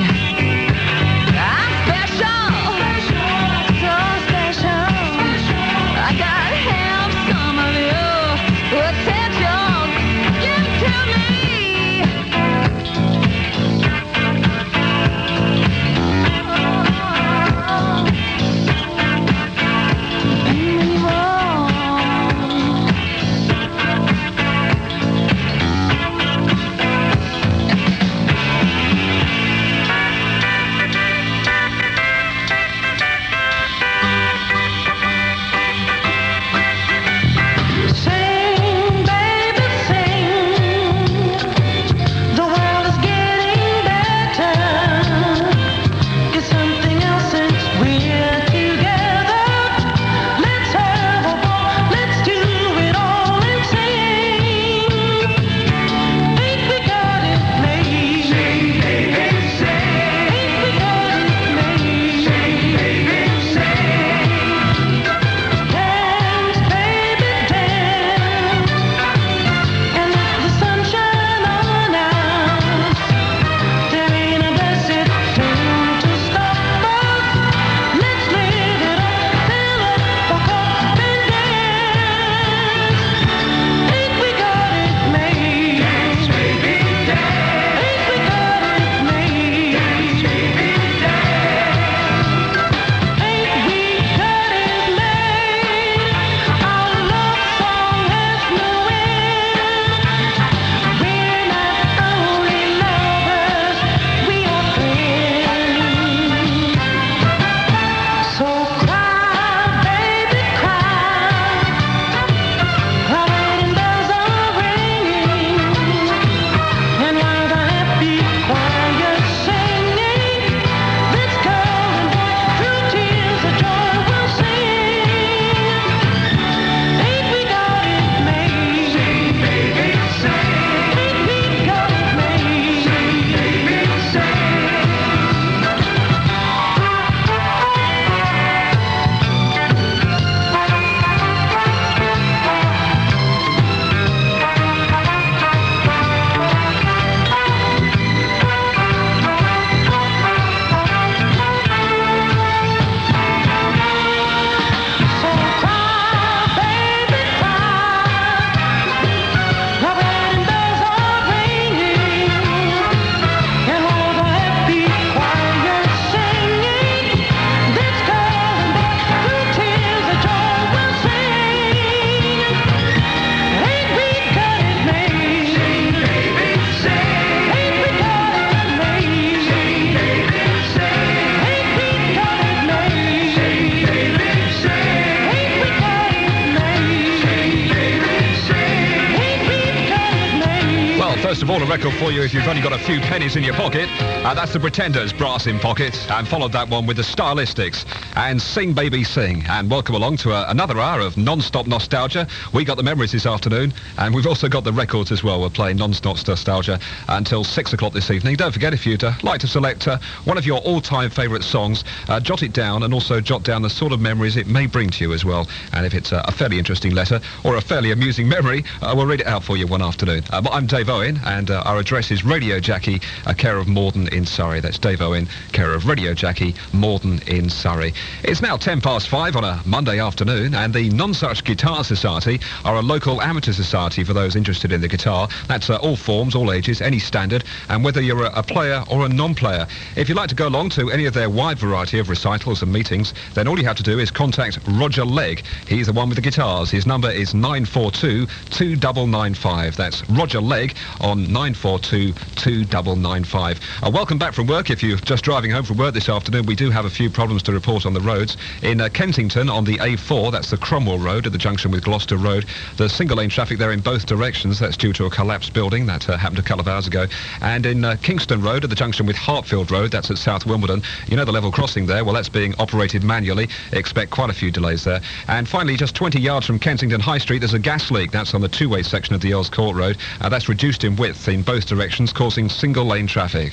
I'm special, so special. I gotta have some of your attention. Give it to me. of all, a record for you if you've only got a few pennies in your pocket. That's the Pretenders, Brass in Pocket, and followed that one with the Stylistics and Sing Baby Sing. And welcome along to another hour of non-stop nostalgia. We got the memories this afternoon, and we've also got the records as well. We're playing non-stop nostalgia until 6 o'clock this evening. Don't forget, if you'd like to select one of your all-time favourite songs, jot it down, and also jot down the sort of memories it may bring to you as well. And if it's a fairly interesting letter or a fairly amusing memory, we'll read it out for you one afternoon. I'm Dave Owen, and our address is Radio Jackie, care of Morden in Surrey. That's Dave Owen, care of Radio Jackie, Morden in Surrey. It's now 5:10 on a Monday afternoon, and the Nonsuch Guitar Society are a local amateur society for those interested in the guitar. That's all forms, all ages, any standard, and whether you're a player or a non-player. If you'd like to go along to any of their wide variety of recitals and meetings, then all you have to do is contact Roger Legg. He's the one with the guitars. His number is 942-2995. That's Roger Legg on 942-2995. Welcome back from work. If you're just driving home from work this afternoon, we do have a few problems to report on the roads. In Kensington on the A4, that's the Cromwell Road at the junction with Gloucester Road. There's single lane traffic there in both directions. That's due to a collapsed building that happened a couple of hours ago. And in Kingston Road at the junction with Hartfield Road, that's at South Wimbledon. You know the level crossing there? Well, that's being operated manually. Expect quite a few delays there. And finally, just 20 yards from Kensington High Street, there's a gas leak. That's on the two-way section of the Earls Court Road. That's reduced in width in both directions, causing single lane traffic.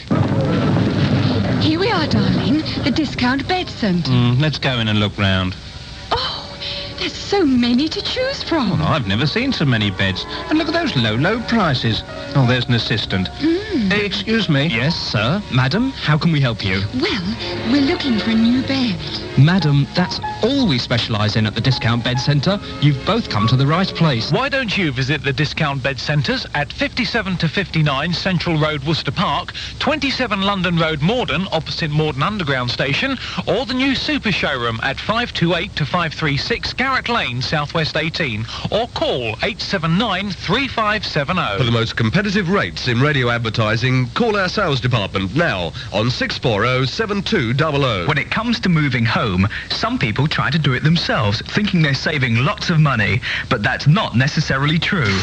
Here we are, darling. The Discount Bed Centre. Let's go in and look round. Oh, there's so many to choose from. Well, I've never seen so many beds. And look at those low prices. Oh, there's an assistant. Excuse me. Yes, sir. Madam, how can we help you? Well, we're looking for a new bed. Madam, that's all we specialise in at the Discount Bed Centre. You've both come to the right place. Why don't you visit the Discount Bed Centres at 57 to 59 Central Road, Worcester Park, 27 London Road, Morden, opposite Morden Underground Station, or the new Super Showroom at 528 to 536 Garrett Lane, Southwest 18, or call 879 3570. For the most competitive rates in radio advertising, call our sales department now on 640-7200. When it comes to moving home, some people try to do it themselves, thinking they're saving lots of money, but that's not necessarily true.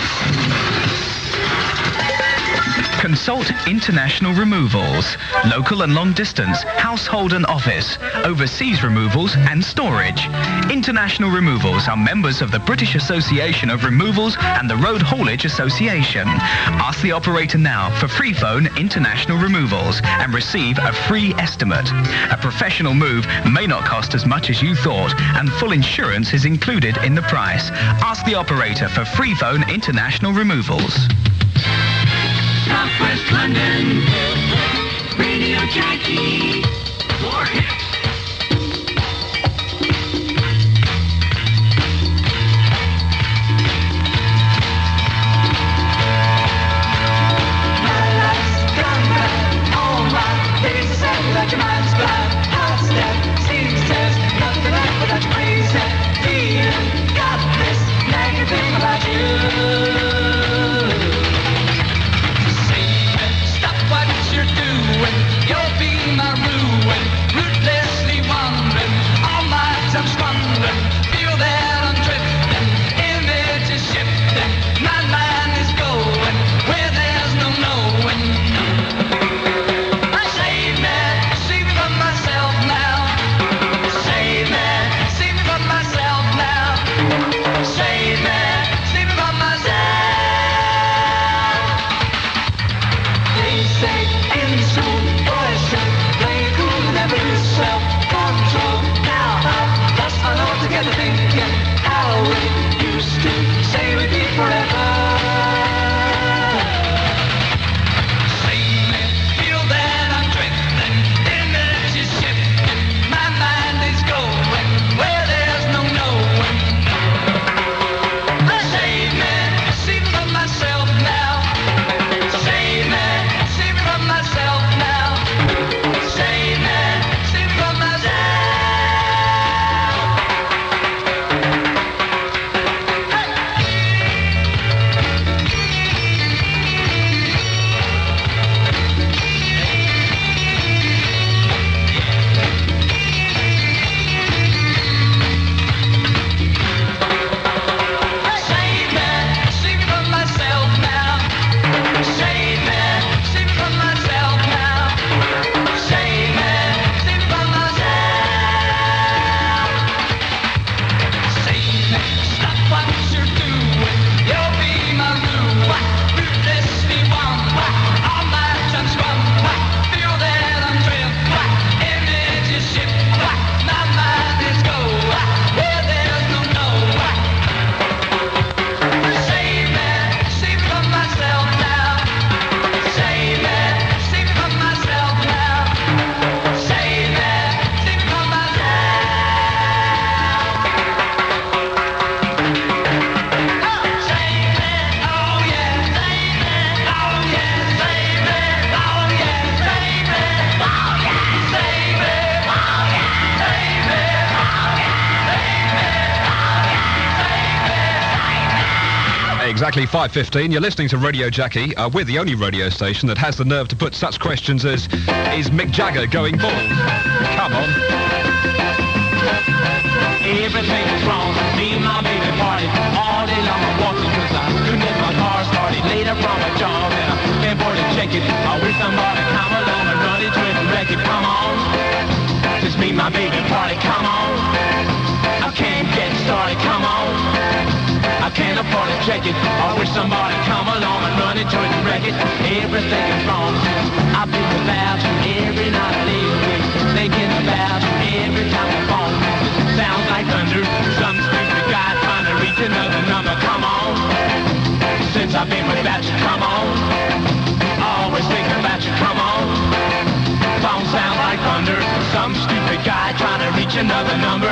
Consult International Removals. Local and long distance, household and office, overseas removals and storage. International Removals are members of the British Association of Removals and the Road Haulage Association. Ask the operator now for free phone International Removals and receive a free estimate. A professional move may not cost as much as you thought, and full insurance is included in the price. Ask the operator for free phone International Removals. Southwest London, Radio Jackie, your hit. My life's gone bad, all my days are sad without your mind's blind. Hot step, seems there's nothing left without your crazy feeling. Got this nagging thing about you. You'll be my ruin, ruthlessly wandering. All night I'm squandering. Feel that I'm drifting, image is shifting. My mind is going where there's no knowing. Save me from myself now. Save me from myself now. Save me from myself. They say in school, boys should Exactly 5:15. You're listening to Radio Jackie. We're the only radio station that has the nerve to put such questions as, is Mick Jagger going bald? Come on. Everything is wrong. Me and my baby party all day long. I'm walking cause I couldn't get my car started. Later from a job and I can't afford to check it. I wish somebody come along and run into it and wreck it. Come on. Just me and my baby party. Come on. I can't get started. Come on. I can't afford to check it. I wish somebody come along and run into it and wreck it. Everything is wrong. I think about you every night I lay awake, thinking about you every time I phone. It sounds like thunder. Some stupid guy trying to reach another number. Come on. Since I've been without you, come on. Always thinking about you. Come on. Phone sounds like thunder. Some stupid guy trying to reach another number.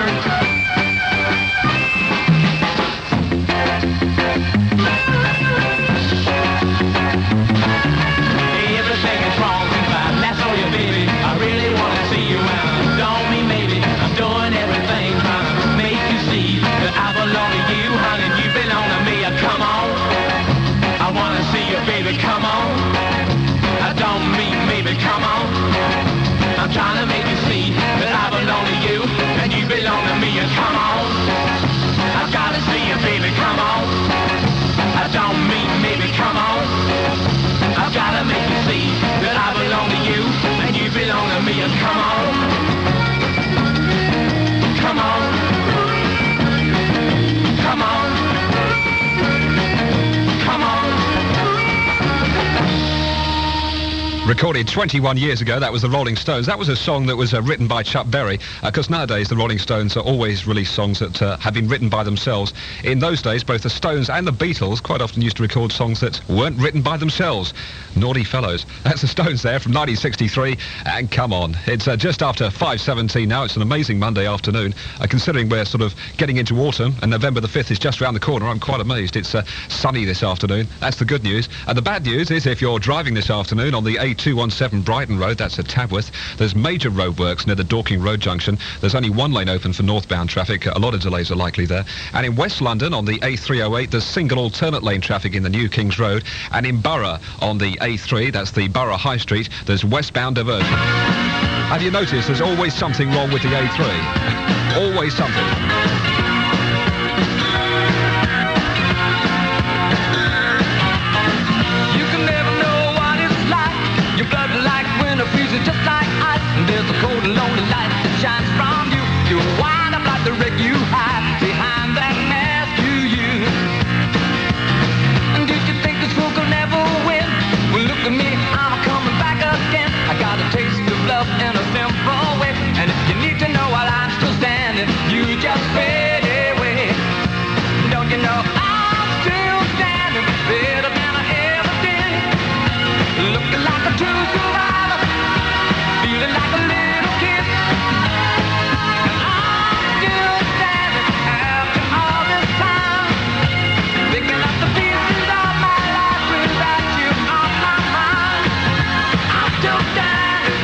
Everything is wrong since I last saw you, baby. I really want to see you and don't mean maybe. I'm doing everything trying to make you see that I belong to you, honey, you belong to me. Come on. I want to see you, baby. Come on. I don't mean maybe. Come on. I'm trying to make you see that I belong to you and you belong to me. Come on. I gotta see you, baby. Come on. I don't mean maybe. Come on. I've gotta make you see that I belong to you and you belong to me. Come on. Come on. Come on. Come on. Recorded 21 years ago, that was the Rolling Stones. That was a song that was written by Chuck Berry, because nowadays the Rolling Stones always release songs that have been written by themselves. In those days, both the Stones and the Beatles quite often used to record songs that weren't written by themselves. Naughty fellows. That's the Stones there from 1963, and come on. It's just after 5:17 now. It's an amazing Monday afternoon. Considering we're sort of getting into autumn, and November the 5th is just around the corner, I'm quite amazed. It's sunny this afternoon. That's the good news. And the bad news is if you're driving this afternoon on the A217 Brighton Road, that's at Tabworth, there's major roadworks near the Dorking Road junction. There's only one lane open for northbound traffic. A lot of delays are likely there. And in West London on the A308, there's single alternate lane traffic in the New Kings Road. And in Borough on the A3, that's the Borough High Street, there's westbound diversion. Have you noticed there's always something wrong with the A3? Always something. Freezing just like ice, and there's a cold and lonely light that shines from you. You wind up like the wreck you hide behind that mask you use. And did you think this fool could never win? Well, look at me, I'm coming back again. I got a taste of love in a simple way, and if you need to know while I'm still standing, you just fade away. Don't you know I'm still standing better than I ever did? Looking like a true survivor. Feeling like a little kid, and I'm still standing after all this time, picking up the pieces of my life without you on my mind. I'm still standing.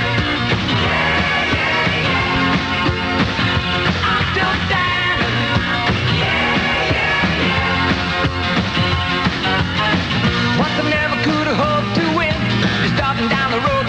I'm still standing. What I never could have hoped to win is starting down the road.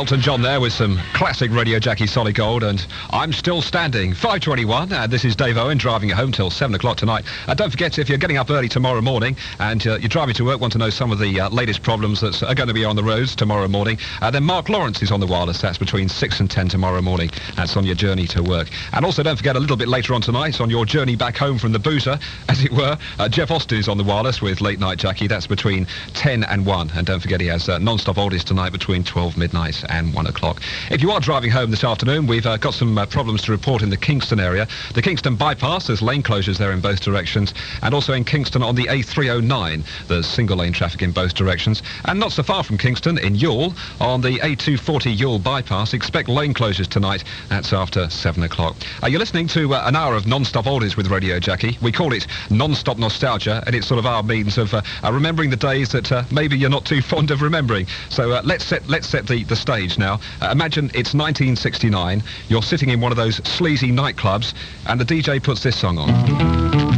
Elton John there with some classic Radio Jackie Solid Gold, and I'm still standing. 5:21, and this is Dave Owen driving you home till 7 o'clock tonight. Don't forget, if you're getting up early tomorrow morning and you're driving to work, want to know some of the latest problems that are going to be on the roads tomorrow morning, then Mark Lawrence is on the wireless. That's between 6 and 10 tomorrow morning. That's on your journey to work. And also don't forget, a little bit later on tonight, on your journey back home from the boozer, as it were, Jeff Austin is on the wireless with Late Night Jackie. That's between 10 and 1. And don't forget, he has non-stop oldies tonight between 12 midnight and 1 o'clock. If you are driving home this afternoon, we've got some problems to report in the Kingston area. The Kingston bypass, there's lane closures there in both directions, and also in Kingston on the A309, there's single lane traffic in both directions. And not so far from Kingston, in Youghal, on the A240 Youghal bypass, expect lane closures tonight. That's after 7 o'clock. You're listening to an hour of non-stop oldies with Radio Jackie. We call it non-stop nostalgia, and it's sort of our means of remembering the days that maybe you're not too fond of remembering. So let's set the stage now. Imagine it's 1969. You're sitting in one of those sleazy nightclubs, and the DJ puts this song on.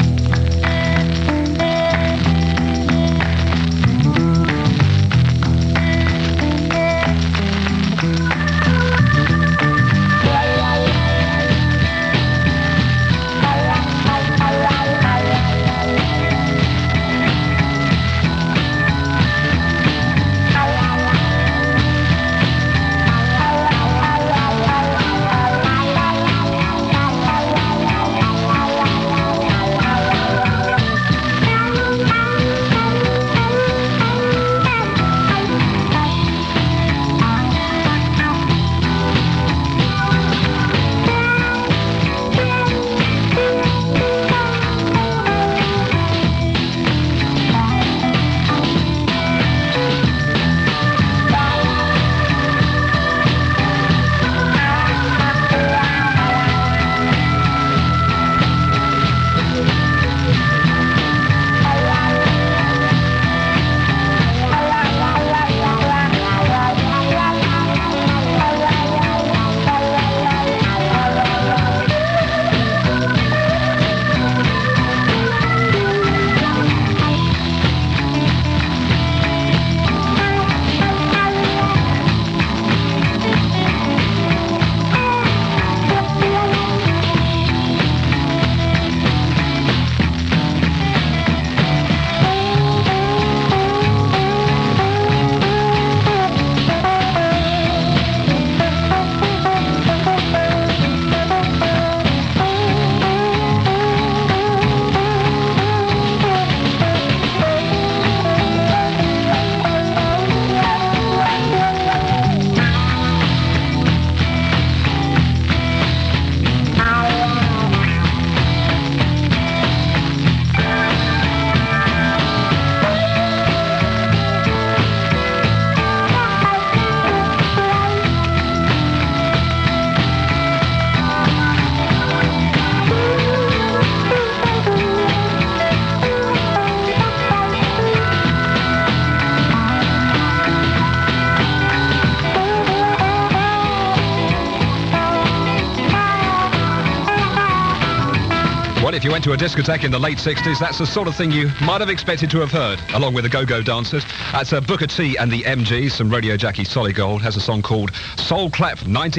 If you went to a discotheque in the late 60s, that's the sort of thing you might have expected to have heard, along with the Go-Go Dancers. That's Booker T and the MGs. Some Radio Jackie Solid Gold has a song called Soul Clap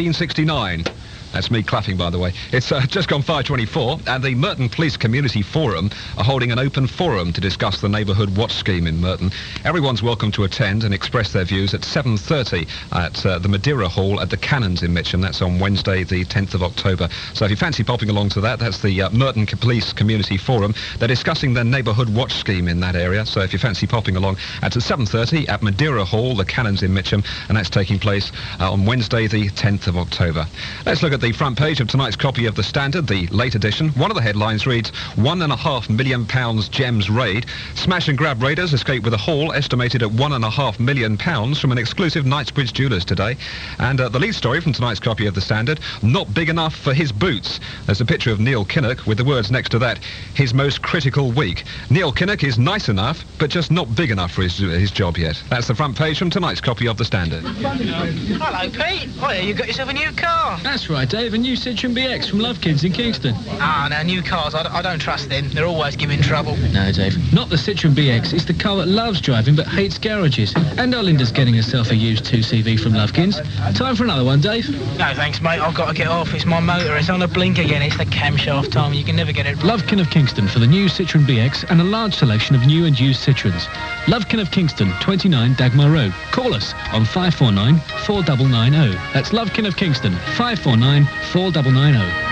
1969. That's me clapping, by the way. It's just gone 5:24, and the Merton Police Community Forum are holding an open forum to discuss the neighbourhood watch scheme in Merton. Everyone's welcome to attend and express their views at 7:30 at the Madeira Hall at the Cannons in Mitcham. That's on Wednesday, the 10th of October. So if you fancy popping along to that, that's the Merton Police Community Forum. They're discussing their neighbourhood watch scheme in that area. So if you fancy popping along, that's at 7:30 at Madeira Hall, the Cannons in Mitcham, and that's taking place on Wednesday, the 10th of October. Let's look at the front page of tonight's copy of The Standard, the late edition. One of the headlines reads, £1.5 million gems raid. Smash and grab raiders escape with a haul estimated at £1.5 million from an exclusive Knightsbridge Jewellers today. And the lead story from tonight's copy of The Standard, not big enough for his boots. There's a picture of Neil Kinnock with the words next to that, his most critical week. Neil Kinnock is nice enough, but just not big enough for his job yet. That's the front page from tonight's copy of The Standard. Hello, Pete. Oh, yeah, you got yourself a new car. That's right, Dave, a new Citroen BX from Lovekins in Kingston. Ah, now new cars, I don't trust them. They're always giving trouble. No, Dave, not the Citroen BX. It's the car that loves driving but hates garages. And our Linda's getting herself a used 2CV from Lovekins. Time for another one, Dave. No, thanks, mate. I've got to get off. It's my motor. It's on a blink again. It's the camshaft time. You can never get it. Lovekin of Kingston for the new Citroen BX and a large selection of new and used Citroens. Lovekin of Kingston, 29 Dagmar Road. Call us on 549 4990. That's Lovekin of Kingston, 549 4990.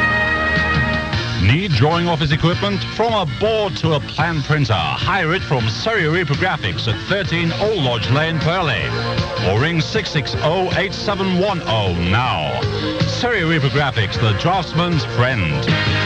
Need drawing office equipment? From a board to a plan printer, hire it from Surrey Reprographics at 13 Old Lodge Lane, Purley. Or ring 660-8710 now. Surrey Reprographics, the draftsman's friend.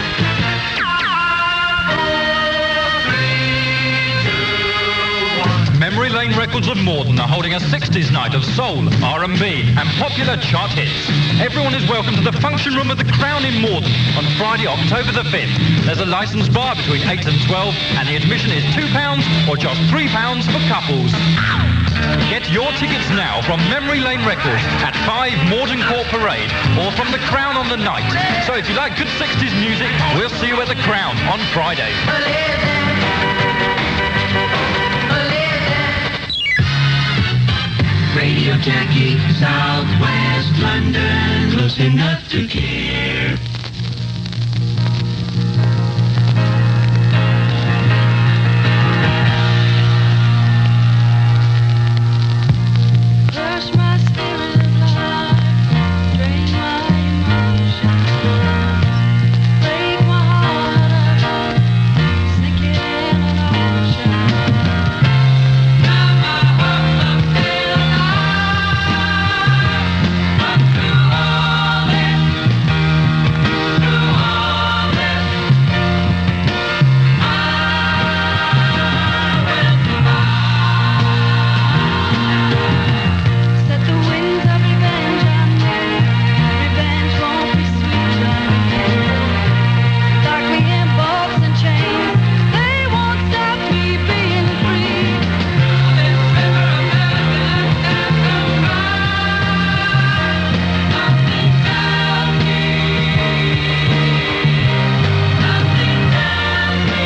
Memory Lane Records of Morden are holding a 60s night of soul, R&B and popular chart hits. Everyone is welcome to the function room of the Crown in Morden on Friday, October the 5th. There's a licensed bar between 8 and 12 and the admission is £2 or just £3 for couples. Get your tickets now from Memory Lane Records at 5 Morden Court Parade or from the Crown on the night. So if you like good 60s music, we'll see you at the Crown on Friday. Radio Jackie, Southwest London, close enough to care. Crush my spirit of life, drain my emotions, break my heart up, sink it in an ocean. Now my hopes are filled up through all this, set the winds of revenge on me. Revenge won't be sweet on me. Lock me in bolts and chains. They won't stop me being free. This river of medicine and nothing tells me. Nothing tells me.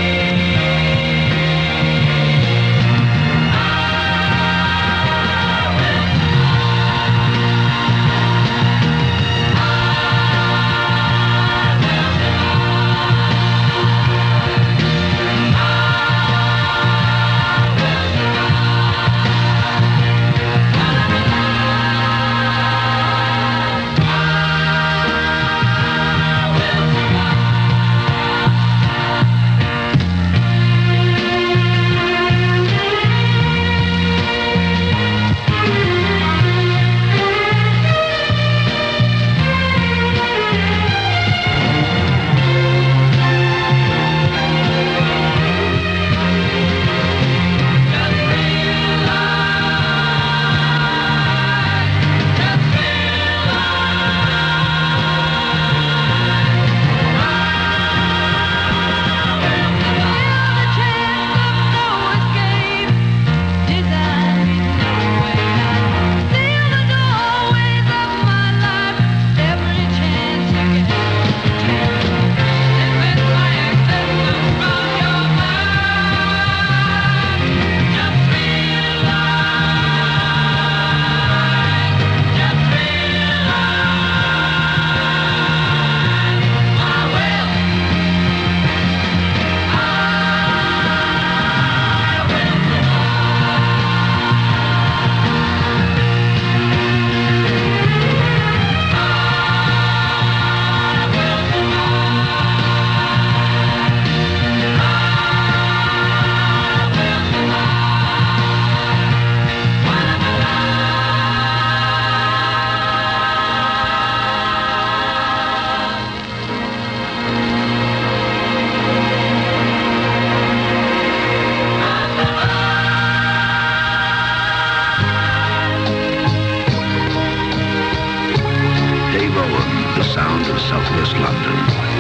Dave Owen, the sound of Southwest London.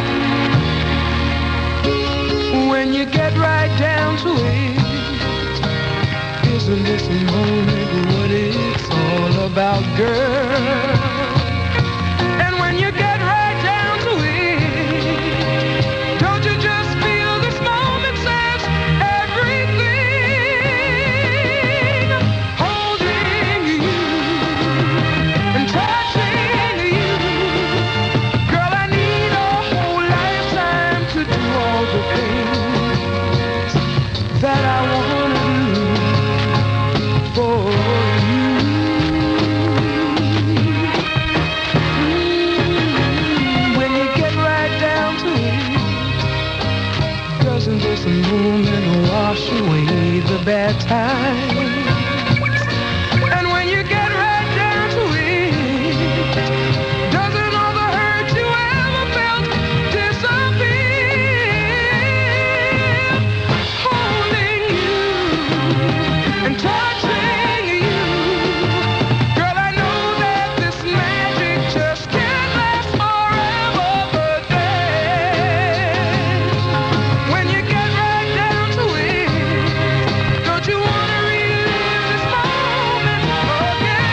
When you get right down to it, isn't this a moment what it's all about, girl? And when you get bad times. And when you get right down to it, doesn't all the hurt you ever felt disappear? Holding you and touching you, girl, I know that this magic just can't last forever, but then when you get right down to it, don't you want to relive this moment again?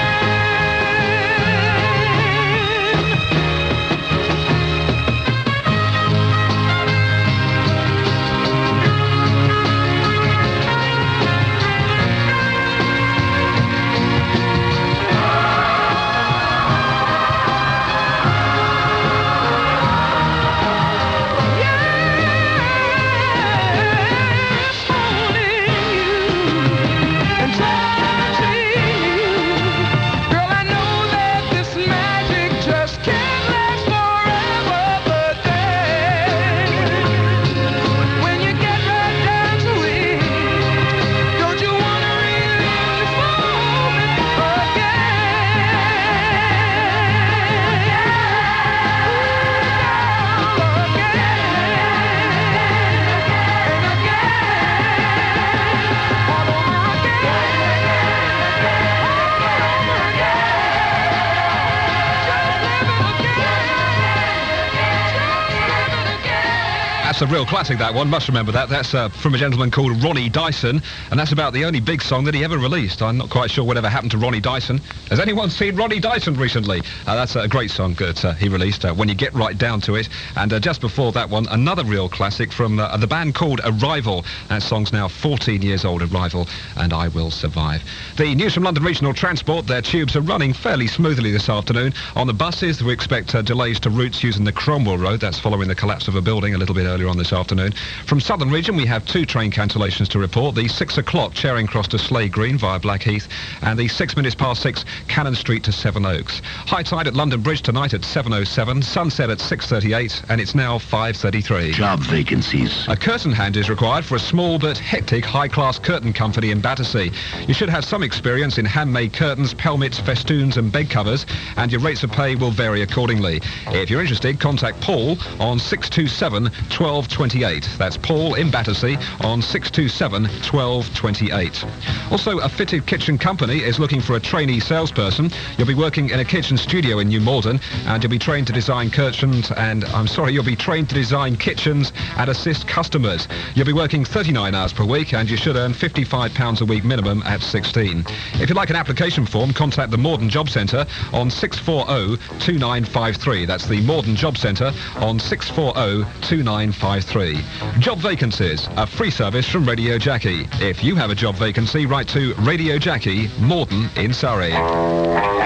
And touching you, girl, I know that this magic just can't last forever, but then when you get right down to it, don't you want to relive this moment That's a real classic, that one. Must remember that. That's from a gentleman called Ronnie Dyson, and that's about the only big song that he ever released. I'm not quite sure whatever happened to Ronnie Dyson. Has anyone seen Ronnie Dyson recently? That's a great song that he released, When You Get Right Down to It. And just before that one, another real classic from the band called Arrival. That song's now 14 years old, Arrival, and I Will Survive. The news from London Regional Transport. Their tubes are running fairly smoothly this afternoon. On the buses, we expect delays to routes using the Cromwell Road. That's following the collapse of a building a little bit earlier on this afternoon. From Southern Region, we have 2 train cancellations to report. The 6 o'clock Charing Cross to Slade Green via Blackheath, and the 6 minutes past 6 Cannon Street to Sevenoaks. High tide at London Bridge tonight at 7:07, sunset at 6:38, and it's now 5:33. Job vacancies. A curtain hand is required for a small but hectic high-class curtain company in Battersea. You should have some experience in handmade curtains, pelmets, festoons and bed covers, and your rates of pay will vary accordingly. If you're interested, contact Paul on 627 1228. That's Paul in Battersea on 627 1228. Also, a fitted kitchen company is looking for a trainee salesperson. You'll be working in a kitchen studio in New Malden, and you'll be trained to design kitchens and assist customers. You'll be working 39 hours per week, and you should earn £55 a week minimum at 16. If you'd like an application form, contact the Morden Job Centre on 640-2953. That's the Morden Job Centre on 640-2953. Job vacancies, a free service from Radio Jackie. If you have a job vacancy, write to Radio Jackie, Morden in Surrey.